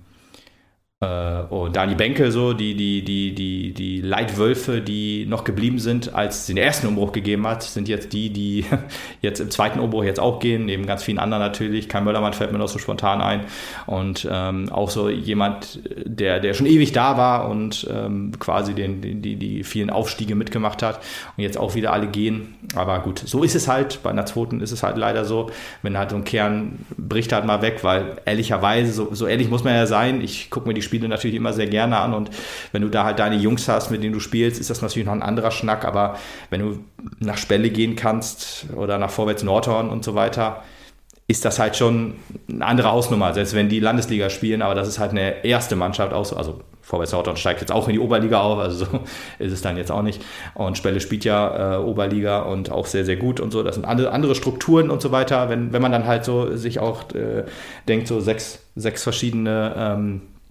äh, und Dani Benke, so, die, die, die, die, die Leitwölfe, die noch geblieben sind, als es den ersten Umbruch gegeben hat, sind jetzt die, die jetzt im zweiten Umbruch jetzt auch gehen, neben ganz vielen anderen natürlich. Kai Möllermann fällt mir noch so spontan ein. Und ähm, auch so jemand, der, der schon ewig da war und ähm, quasi den, den, die, die vielen Aufstiege mitgemacht hat und jetzt auch wieder alle gehen. Aber gut, so ist es halt. Bei einer zweiten ist es halt leider so, wenn halt so ein Kern bricht halt mal weg, weil ehrlicherweise, so, so ehrlich muss man ja sein, ich gucke mir die Spiele natürlich immer sehr gerne an und wenn du da halt deine Jungs hast, mit denen du spielst, ist das natürlich noch ein anderer Schnack, aber wenn du nach Spelle gehen kannst oder nach Vorwärts Nordhorn und so weiter, ist das halt schon eine andere Hausnummer, selbst wenn die Landesliga spielen, aber das ist halt eine erste Mannschaft, auch so, also Vorwärts Nordhorn steigt jetzt auch in die Oberliga auf, also so ist es dann jetzt auch nicht. Und Spelle spielt ja äh, Oberliga und auch sehr, sehr gut und so. Das sind andere, andere Strukturen und so weiter. Wenn, wenn man dann halt so sich auch äh, denkt, so sechs, sechs verschiedene ähm,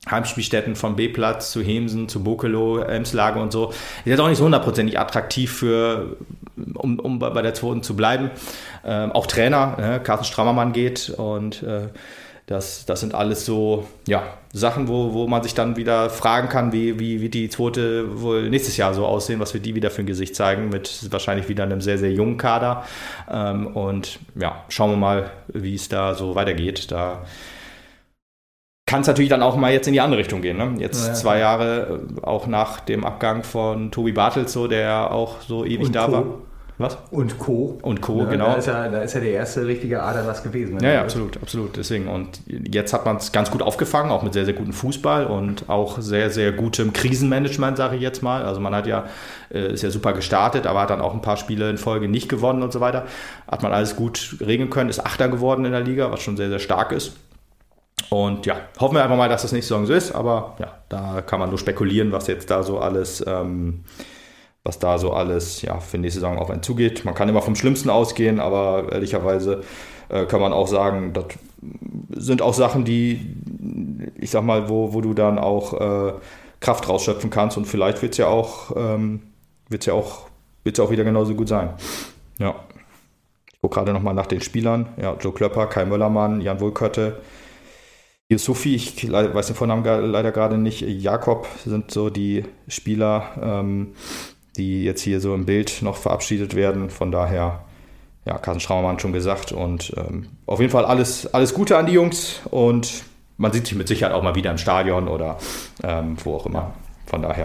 Heimspielstätten von B-Platz zu Hemsen, zu Bokelo, Emslage und so. Ist jetzt auch nicht so hundertprozentig attraktiv für, um, um bei der zweiten zu bleiben. Ähm, auch Trainer, ne? Carsten Strammermann geht und äh, das, das sind alles so ja, Sachen, wo, wo man sich dann wieder fragen kann, wie, wie, wie die zweite wohl nächstes Jahr so aussehen, was wir die wieder für ein Gesicht zeigen, mit wahrscheinlich wieder einem sehr, sehr jungen Kader. Ähm, und ja, schauen wir mal, wie es da so weitergeht. Da kann es natürlich dann auch mal jetzt in die andere Richtung gehen. Ne? Jetzt ja, zwei ja. Jahre, auch nach dem Abgang von Tobi Bartels, so, der auch so ewig und da Co. war. Was? Und Co. Und Co, ja, genau. Da ist, ja, da ist ja der erste richtige Aderlass gewesen. Ja, ja, absolut, absolut. Deswegen. Und jetzt hat man es ganz gut aufgefangen, auch mit sehr, sehr gutem Fußball und auch sehr, sehr gutem Krisenmanagement, sage ich jetzt mal. Also man hat ja, ist ja super gestartet, aber hat dann auch ein paar Spiele in Folge nicht gewonnen und so weiter. Hat man alles gut regeln können, ist Achter geworden in der Liga, was schon sehr, sehr stark ist. Und ja, hoffen wir einfach mal, dass das nächste Saison so ist, aber ja, da kann man nur spekulieren, was jetzt da so alles, ähm, was da so alles ja, für nächste Saison auf einen zugeht. Man kann immer vom Schlimmsten ausgehen, aber ehrlicherweise äh, kann man auch sagen, das sind auch Sachen, die, ich sag mal, wo, wo du dann auch äh, Kraft rausschöpfen kannst und vielleicht wird es ja auch, ähm, wird's ja auch, wird's ja auch wieder genauso gut sein. Ja. Ich gucke gerade nochmal nach den Spielern. Ja, Joe Klöpper, Kai Möllermann, Jan Wohlkötte, Yusufi, ich weiß den Vornamen leider gerade nicht, Jakob sind so die Spieler, ähm, die jetzt hier so im Bild noch verabschiedet werden. Von daher, ja, Carsten Strammermann schon gesagt. Und ähm, auf jeden Fall alles, alles Gute an die Jungs. Und man sieht sich mit Sicherheit auch mal wieder im Stadion oder ähm, wo auch immer. Von daher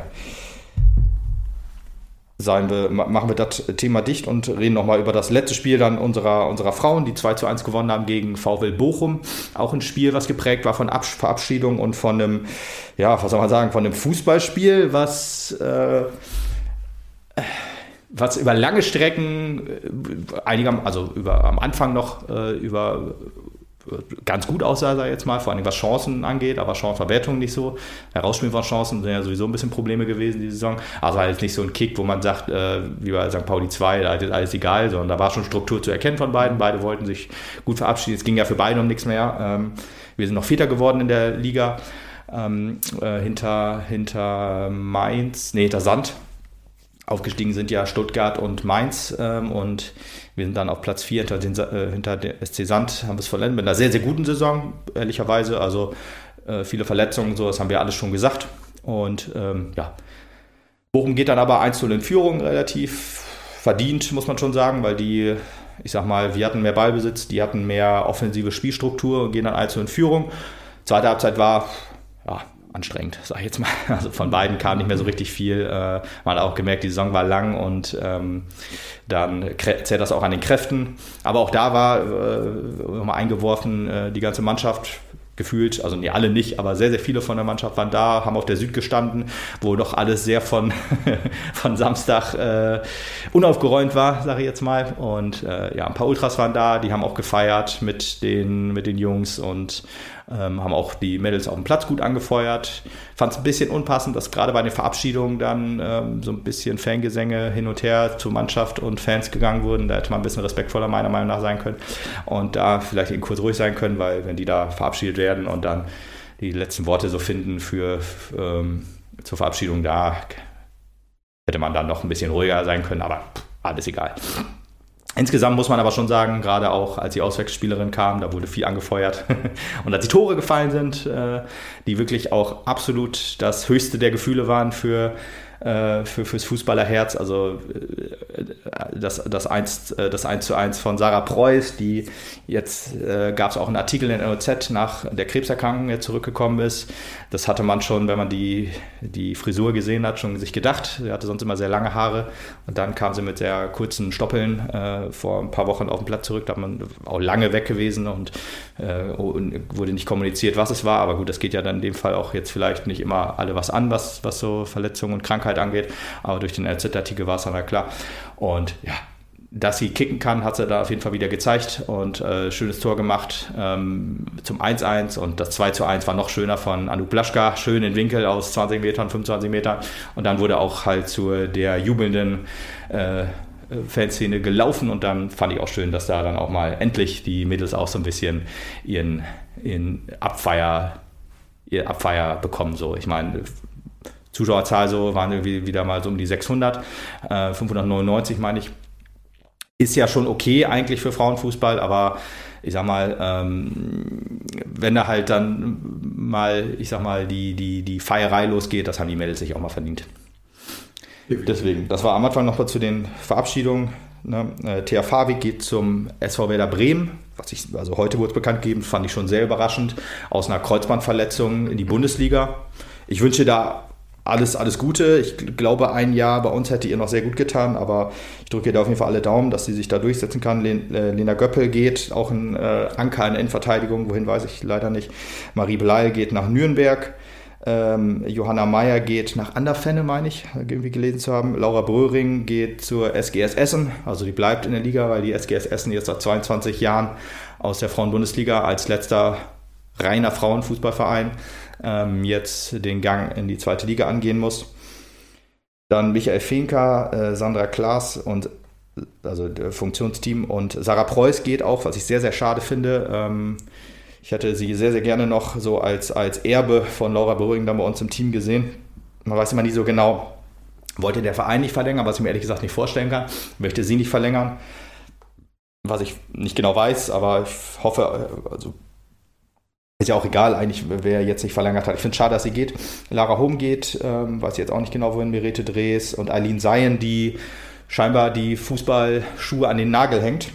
Seien wir, machen wir das Thema dicht und reden nochmal über das letzte Spiel dann unserer, unserer Frauen, die zwei zu eins gewonnen haben gegen VfL Bochum. Auch ein Spiel, was geprägt war von Abs- Verabschiedung und von einem, ja, was soll man sagen, von einem Fußballspiel, was, äh, was über lange Strecken, äh, einiger, also über, am Anfang noch äh, über ganz gut aussah, sag ich jetzt mal, vor allem was Chancen angeht, aber Chancenverwertung nicht so. Herausspielen von Chancen sind ja sowieso ein bisschen Probleme gewesen die Saison. Also halt nicht so ein Kick, wo man sagt, äh, wie bei Sankt Pauli zwei, da ist alles egal, sondern da war schon Struktur zu erkennen von beiden. Beide wollten sich gut verabschieden. Es ging ja für beide um nichts mehr. Ähm, wir sind noch Vierter geworden in der Liga, ähm, äh, hinter, hinter Mainz, nee, hinter Sand. Aufgestiegen sind ja Stuttgart und Mainz ähm, und wir sind dann auf Platz vier hinter, den, äh, hinter der S C Sand, haben wir es vollendet mit einer sehr, sehr guten Saison, ehrlicherweise. Also äh, viele Verletzungen, so, das haben wir alles schon gesagt. Und ähm, ja, Bochum geht dann aber eins zu null in Führung, relativ verdient, muss man schon sagen, weil die, ich sag mal, wir hatten mehr Ballbesitz, die hatten mehr offensive Spielstruktur und gehen dann eins zu null in Führung. Zweite Halbzeit war, ja, anstrengend, sag ich jetzt mal. Also von beiden kam nicht mehr so richtig viel. Äh, man hat auch gemerkt, die Saison war lang und ähm, dann zählt das auch an den Kräften. Aber auch da war äh, mal eingeworfen, äh, die ganze Mannschaft gefühlt, also nee, alle nicht, aber sehr, sehr viele von der Mannschaft waren da, haben auf der Süd gestanden, wo doch alles sehr von, von Samstag äh, unaufgeräumt war, sage ich jetzt mal. Und äh, ja, ein paar Ultras waren da, die haben auch gefeiert mit den, mit den Jungs und ähm, haben auch die Mädels auf dem Platz gut angefeuert. Fand es ein bisschen unpassend, dass gerade bei den Verabschiedungen dann ähm, so ein bisschen Fangesänge hin und her zu Mannschaft und Fans gegangen wurden. Da hätte man ein bisschen respektvoller meiner Meinung nach sein können und da vielleicht eben kurz ruhig sein können, weil wenn die da verabschiedet werden und dann die letzten Worte so finden für ähm, zur Verabschiedung, da hätte man dann noch ein bisschen ruhiger sein können, aber alles egal. Insgesamt muss man aber schon sagen, gerade auch als die Auswechselspielerin kam, da wurde viel angefeuert und als die Tore gefallen sind, die wirklich auch absolut das höchste der Gefühle waren für Für, fürs Fußballerherz, also das, das, eins, das eins zu eins von Sarah Preuß, die jetzt äh, gab es auch einen Artikel in der N O Z nach der Krebserkrankung, der zurückgekommen ist. Das hatte man schon, wenn man die, die Frisur gesehen hat, schon sich gedacht. Sie hatte sonst immer sehr lange Haare und dann kam sie mit sehr kurzen Stoppeln äh, vor ein paar Wochen auf den Platz zurück. Da hat man auch lange weg gewesen und, äh, und wurde nicht kommuniziert, was es war. Aber gut, das geht ja dann in dem Fall auch jetzt vielleicht nicht immer alle was an, was, was so Verletzungen und Krankheit angeht, aber durch den N Z-Artikel war es dann halt klar. Und ja, dass sie kicken kann, hat sie da auf jeden Fall wieder gezeigt und äh, schönes Tor gemacht ähm, zum eins eins und das zwei zu eins war noch schöner von Anouk Blaschka, schön in Winkel aus zwanzig Metern, fünfundzwanzig Metern und dann wurde auch halt zu der jubelnden äh, Fanszene gelaufen und dann fand ich auch schön, dass da dann auch mal endlich die Mädels auch so ein bisschen ihren, ihren Abfeier ihr Abfeier bekommen. So. Ich meine, Zuschauerzahl so waren irgendwie wieder mal so um die sechshundert, äh, fünfhundertneunundneunzig meine ich. Ist ja schon okay eigentlich für Frauenfußball, aber ich sag mal, ähm, wenn da halt dann mal, ich sag mal, die, die, die Feierei losgeht, das haben die Mädels sich auch mal verdient. Deswegen, das war am Anfang noch mal zu den Verabschiedungen. Ne? Äh, Thea Fawig geht zum S V Werder Bremen. Was ich, also heute wurde es bekannt gegeben, fand ich schon sehr überraschend. Aus einer Kreuzbandverletzung in die Bundesliga. Ich wünsche da alles, alles Gute. Ich glaube, ein Jahr bei uns hätte ihr noch sehr gut getan, aber ich drücke ihr da auf jeden Fall alle Daumen, dass sie sich da durchsetzen kann. Lena Göppel geht, auch ein äh, Anker in der Innenverteidigung, wohin weiß ich leider nicht. Marie Bleil geht nach Nürnberg. Ähm, Johanna Meyer geht nach Anderfenne, meine ich, irgendwie gelesen zu haben. Laura Bröhring geht zur S G S Essen, also die bleibt in der Liga, weil die S G S Essen jetzt seit zweiundzwanzig Jahren aus der Frauenbundesliga als letzter reiner Frauenfußballverein ähm, jetzt den Gang in die zweite Liga angehen muss. Dann Michael Fenker, äh, Sandra Klaas und also der Funktionsteam und Sarah Preuß geht auch, was ich sehr, sehr schade finde. Ähm, ich hätte sie sehr, sehr gerne noch so als, als Erbe von Laura Bröhring dann bei uns im Team gesehen. Man weiß immer nie so genau, wollte der Verein nicht verlängern, was ich mir ehrlich gesagt nicht vorstellen kann, möchte sie nicht verlängern, was ich nicht genau weiß, aber ich hoffe, also ist ja auch egal eigentlich, wer jetzt nicht verlängert hat. Ich finde es schade, dass sie geht. Lara Hohm geht, ähm, weiß jetzt auch nicht genau, wohin, Merete Drees und Eileen Seyen, die scheinbar die Fußballschuhe an den Nagel hängt.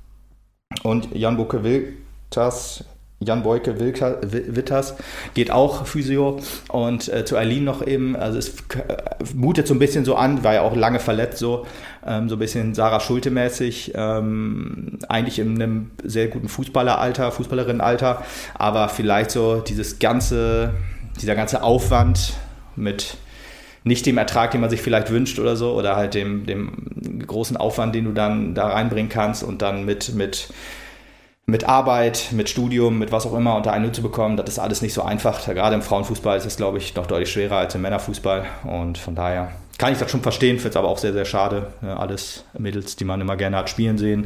Und Jan Boke Wilters, Jan Boyke Witters geht auch Physio und äh, zu Eileen noch eben, also es äh, mutet so ein bisschen so an, war ja auch lange verletzt, so, ähm, so ein bisschen Sarah Schulte-mäßig, ähm, eigentlich in einem sehr guten Fußballeralter, Fußballerinnenalter, aber vielleicht so dieses ganze, dieser ganze Aufwand mit nicht dem Ertrag, den man sich vielleicht wünscht oder so, oder halt dem, dem großen Aufwand, den du dann da reinbringen kannst und dann mit, mit mit Arbeit, mit Studium, mit was auch immer unter einen Hut zu bekommen, das ist alles nicht so einfach. Gerade im Frauenfußball ist es, glaube ich, noch deutlich schwerer als im Männerfußball. Und von daher kann ich das schon verstehen, finde es aber auch sehr, sehr schade. Alles Mädels, die man immer gerne hat spielen sehen.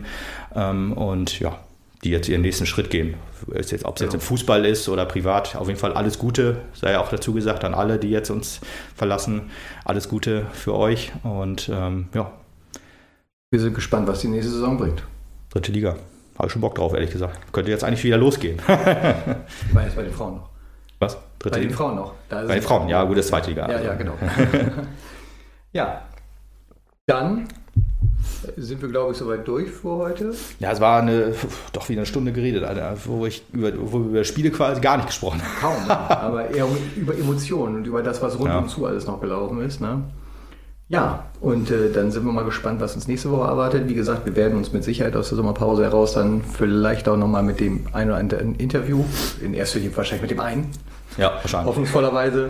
Und ja, die jetzt ihren nächsten Schritt gehen. Ist jetzt, ob es jetzt im Fußball ist oder privat, auf jeden Fall alles Gute. Sei ja auch dazu gesagt an alle, die jetzt uns verlassen. Alles Gute für euch. Und ähm, ja. Wir sind gespannt, was die nächste Saison bringt. Dritte Liga. Habe ich schon Bock drauf, ehrlich gesagt. Könnte jetzt eigentlich wieder losgehen. Ich meine jetzt bei den Frauen noch. Was? Dritte bei Liga? den Frauen noch. Da bei den Frauen, ja, gut, das ist zweite Liga. Ja, ja, genau. Ja, dann sind wir, glaube ich, soweit durch für heute. Ja, es war eine, doch wieder eine Stunde geredet, Alter, wo, ich über, wo wir über Spiele quasi gar nicht gesprochen haben. Kaum, aber eher über Emotionen und über das, was rund ja. um zu alles noch gelaufen ist, ne? Ja, und äh, dann sind wir mal gespannt, was uns nächste Woche erwartet. Wie gesagt, wir werden uns mit Sicherheit aus der Sommerpause heraus dann vielleicht auch nochmal mit dem einen oder anderen Interview, in erster Linie wahrscheinlich mit dem einen, ja, wahrscheinlich. hoffnungsvollerweise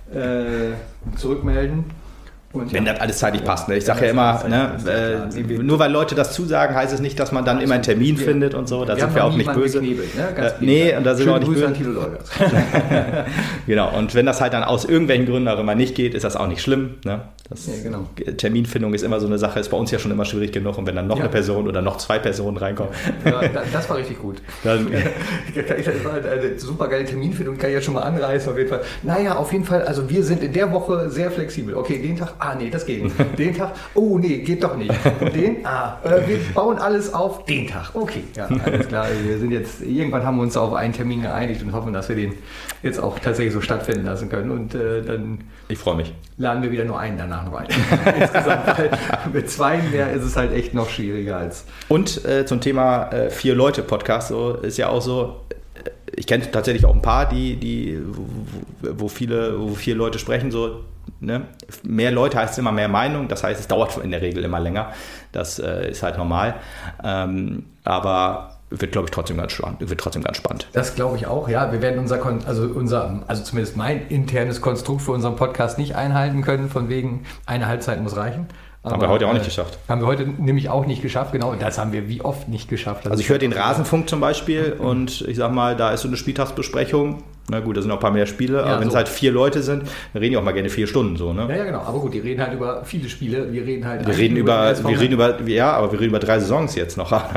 äh, zurückmelden. Und wenn ja, das alles zeitlich passt. Ne? Ich sage ja immer, ne, äh, nur weil Leute das zusagen, heißt es nicht, dass man dann immer einen Termin wir, findet und so. Da sind wir auch nicht böse. Geknebelt, ne? Ganz äh, nee, und da sind wir auch nicht böse. An Thilo Leugers. Genau, und wenn das halt dann aus irgendwelchen Gründen auch immer nicht geht, ist das auch nicht schlimm. Ne? Das, ja, genau. Terminfindung ist immer so eine Sache, ist bei uns ja schon immer schwierig genug. Und wenn dann noch ja. eine Person oder noch zwei Personen reinkommen. Ja, das war richtig gut. Dann, das war halt eine super geile Terminfindung, kann ich ja schon mal anreißen auf jeden Fall. Naja, auf jeden Fall, also wir sind in der Woche sehr flexibel. Okay, den Tag, ah nee, das geht nicht. Den Tag, oh nee, geht doch nicht. Und den, ah, äh, wir bauen alles auf den Tag. Okay, ja, alles klar. Wir sind jetzt, irgendwann haben wir uns auf einen Termin geeinigt und hoffen, dass wir den jetzt auch tatsächlich so stattfinden lassen können. Und äh, dann ich freue mich. Laden wir wieder nur einen danach noch ein. Insgesamt, weil mit zwei mehr ist es halt echt noch schwieriger als. Und äh, zum Thema äh, Vier-Leute-Podcast, so ist ja auch so, äh, ich kenne tatsächlich auch ein paar, die, die, wo, wo viele, wo vier Leute sprechen, so, ne? Mehr Leute heißt immer mehr Meinung, das heißt, es dauert in der Regel immer länger. Das äh, ist halt normal. Ähm, aber wird, glaube ich, trotzdem ganz spannend. Wird trotzdem ganz spannend. Das glaube ich auch, ja. Wir werden unser, also unser, also zumindest mein internes Konstrukt für unseren Podcast nicht einhalten können, von wegen, eine Halbzeit muss reichen. Aber, haben wir heute auch nicht geschafft. Haben wir heute nämlich auch nicht geschafft, genau. Und das haben wir wie oft nicht geschafft. Das also ich höre den Rasenfunk zum Beispiel mhm. und ich sag mal, da ist so eine Spieltagsbesprechung. Na gut, da sind noch ein paar mehr Spiele, ja, aber wenn so. es halt vier Leute sind, dann reden die auch mal gerne vier Stunden so, ne? Ja, ja, genau. Aber gut, die reden halt über viele Spiele. Wir reden halt... Wir reden über, über wir reden über, ja, aber wir reden über drei Saisons jetzt noch. Ja,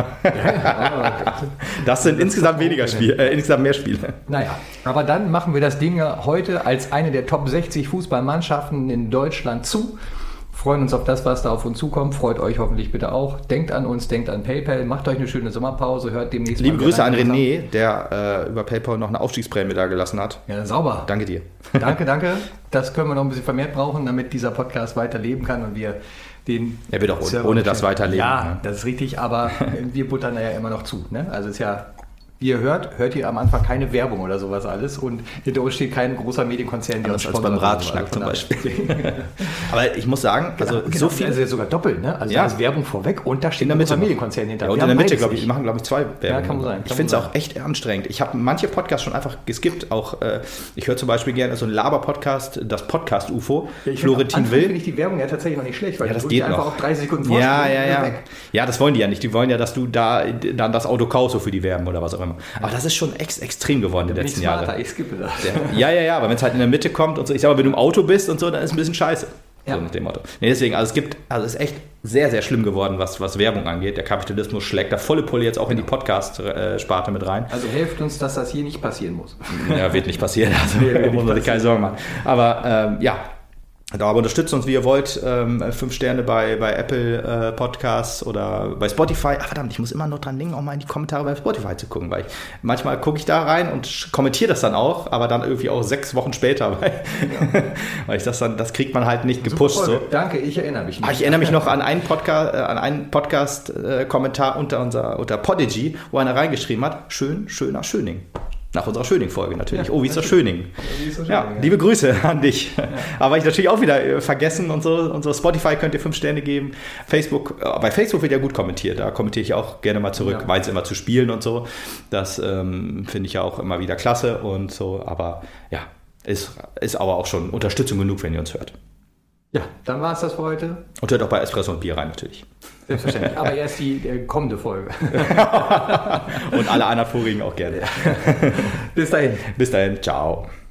ja, das sind das insgesamt weniger Spiele, äh, insgesamt mehr Spiele. Naja, aber dann machen wir das Ding heute als eine der Top sechzig Fußballmannschaften in Deutschland zu. Freuen uns auf das, was da auf uns zukommt. Freut euch hoffentlich bitte auch. Denkt an uns, denkt an PayPal. Macht euch eine schöne Sommerpause. Hört demnächst Liebe Grüße an René, der äh, über PayPal noch eine Aufstiegsprämie da gelassen hat. Ja, sauber. Danke dir. Danke, danke. Das können wir noch ein bisschen vermehrt brauchen, damit dieser Podcast weiterleben kann und wir den... Er wird auch ohne, ohne das weiterleben. Ja, ne? Das ist richtig, aber wir buttern da ja immer noch zu. Ne? Also ist ja... Wie ihr hört, hört ihr am Anfang keine Werbung oder sowas alles und hinter uns steht kein großer Medienkonzern, der uns sponsert. Als beim Ratschlag zum Beispiel. Aber ich muss sagen, also genau, so viel... Also sogar doppelt, ne? Also ja. da ist Werbung vorweg und da steht ein großer Medienkonzern hinter. Ja, und in der Mitte, glaube ich, die machen, glaube ich, zwei Werbungen. Ja, kann man sein. Ich finde es auch echt anstrengend. Ich habe manche Podcasts schon einfach geskippt. Auch, äh, ich höre zum Beispiel gerne so einen Laber-Podcast, das Podcast-U F O, ja, Florentin Will. finde ich die Werbung ja tatsächlich noch nicht schlecht, weil ja, das du geht einfach noch. auf dreißig Sekunden vorstellen. Ja, ja, ja. Ja, das wollen die ja nicht. Die wollen ja, dass du da dann das Auto kaufst, so für die Werben oder was auch immer. Aber das ist schon ex extrem geworden in den letzten Jahren. Ich skippe das. Ja, ja, ja, aber wenn es halt in der Mitte kommt und so, ich sag mal, wenn du im Auto bist und so, dann ist es ein bisschen scheiße. Ja. So mit dem Motto. Nee, deswegen, also es gibt, also es ist echt sehr, sehr schlimm geworden, was, was Werbung angeht. Der Kapitalismus schlägt da volle Pulle jetzt auch in die Podcast-Sparte mit rein. Also helft uns, dass das hier nicht passieren muss. Ja, wird nicht passieren. Also nee, muss man sich keine Sorgen machen. Aber ähm, ja. Aber unterstützt uns, wie ihr wollt. Ähm, fünf Sterne bei, bei Apple äh, Podcasts oder bei Spotify. Ach verdammt, ich muss immer noch dran denken, auch mal in die Kommentare bei Spotify zu gucken, weil ich, manchmal gucke ich da rein und kommentiere das dann auch, aber dann irgendwie auch sechs Wochen später, weil, ja. weil ich das dann, das kriegt man halt nicht gepusht. So. Danke, ich erinnere mich nicht. Ah, ich erinnere mich noch an einen Podcast, äh, an einen Podcast-Kommentar äh, unter unser unter Podigy, wo einer reingeschrieben hat: Schön, schöner Schöning. Nach unserer Schöning-Folge natürlich. Ja, oh, wie ist das Schöning? Ja, Schöning, ja, ja, liebe Grüße an dich. Ja. Aber ich natürlich auch wieder äh, vergessen und so. Und so Spotify könnt ihr fünf Sterne geben. Facebook, äh, bei Facebook wird ja gut kommentiert. Da kommentiere ich auch gerne mal zurück. Ja. Meins immer zu spielen und so. Das ähm, finde ich ja auch immer wieder klasse und so. Aber ja, ist, ist aber auch schon Unterstützung genug, wenn ihr uns hört. Ja, dann war es das für heute. Und hört auch bei Espresso und Bier rein natürlich. Selbstverständlich, aber erst die äh, kommende Folge. Und alle anderen vorigen auch gerne. Bis dahin. Bis dahin, ciao.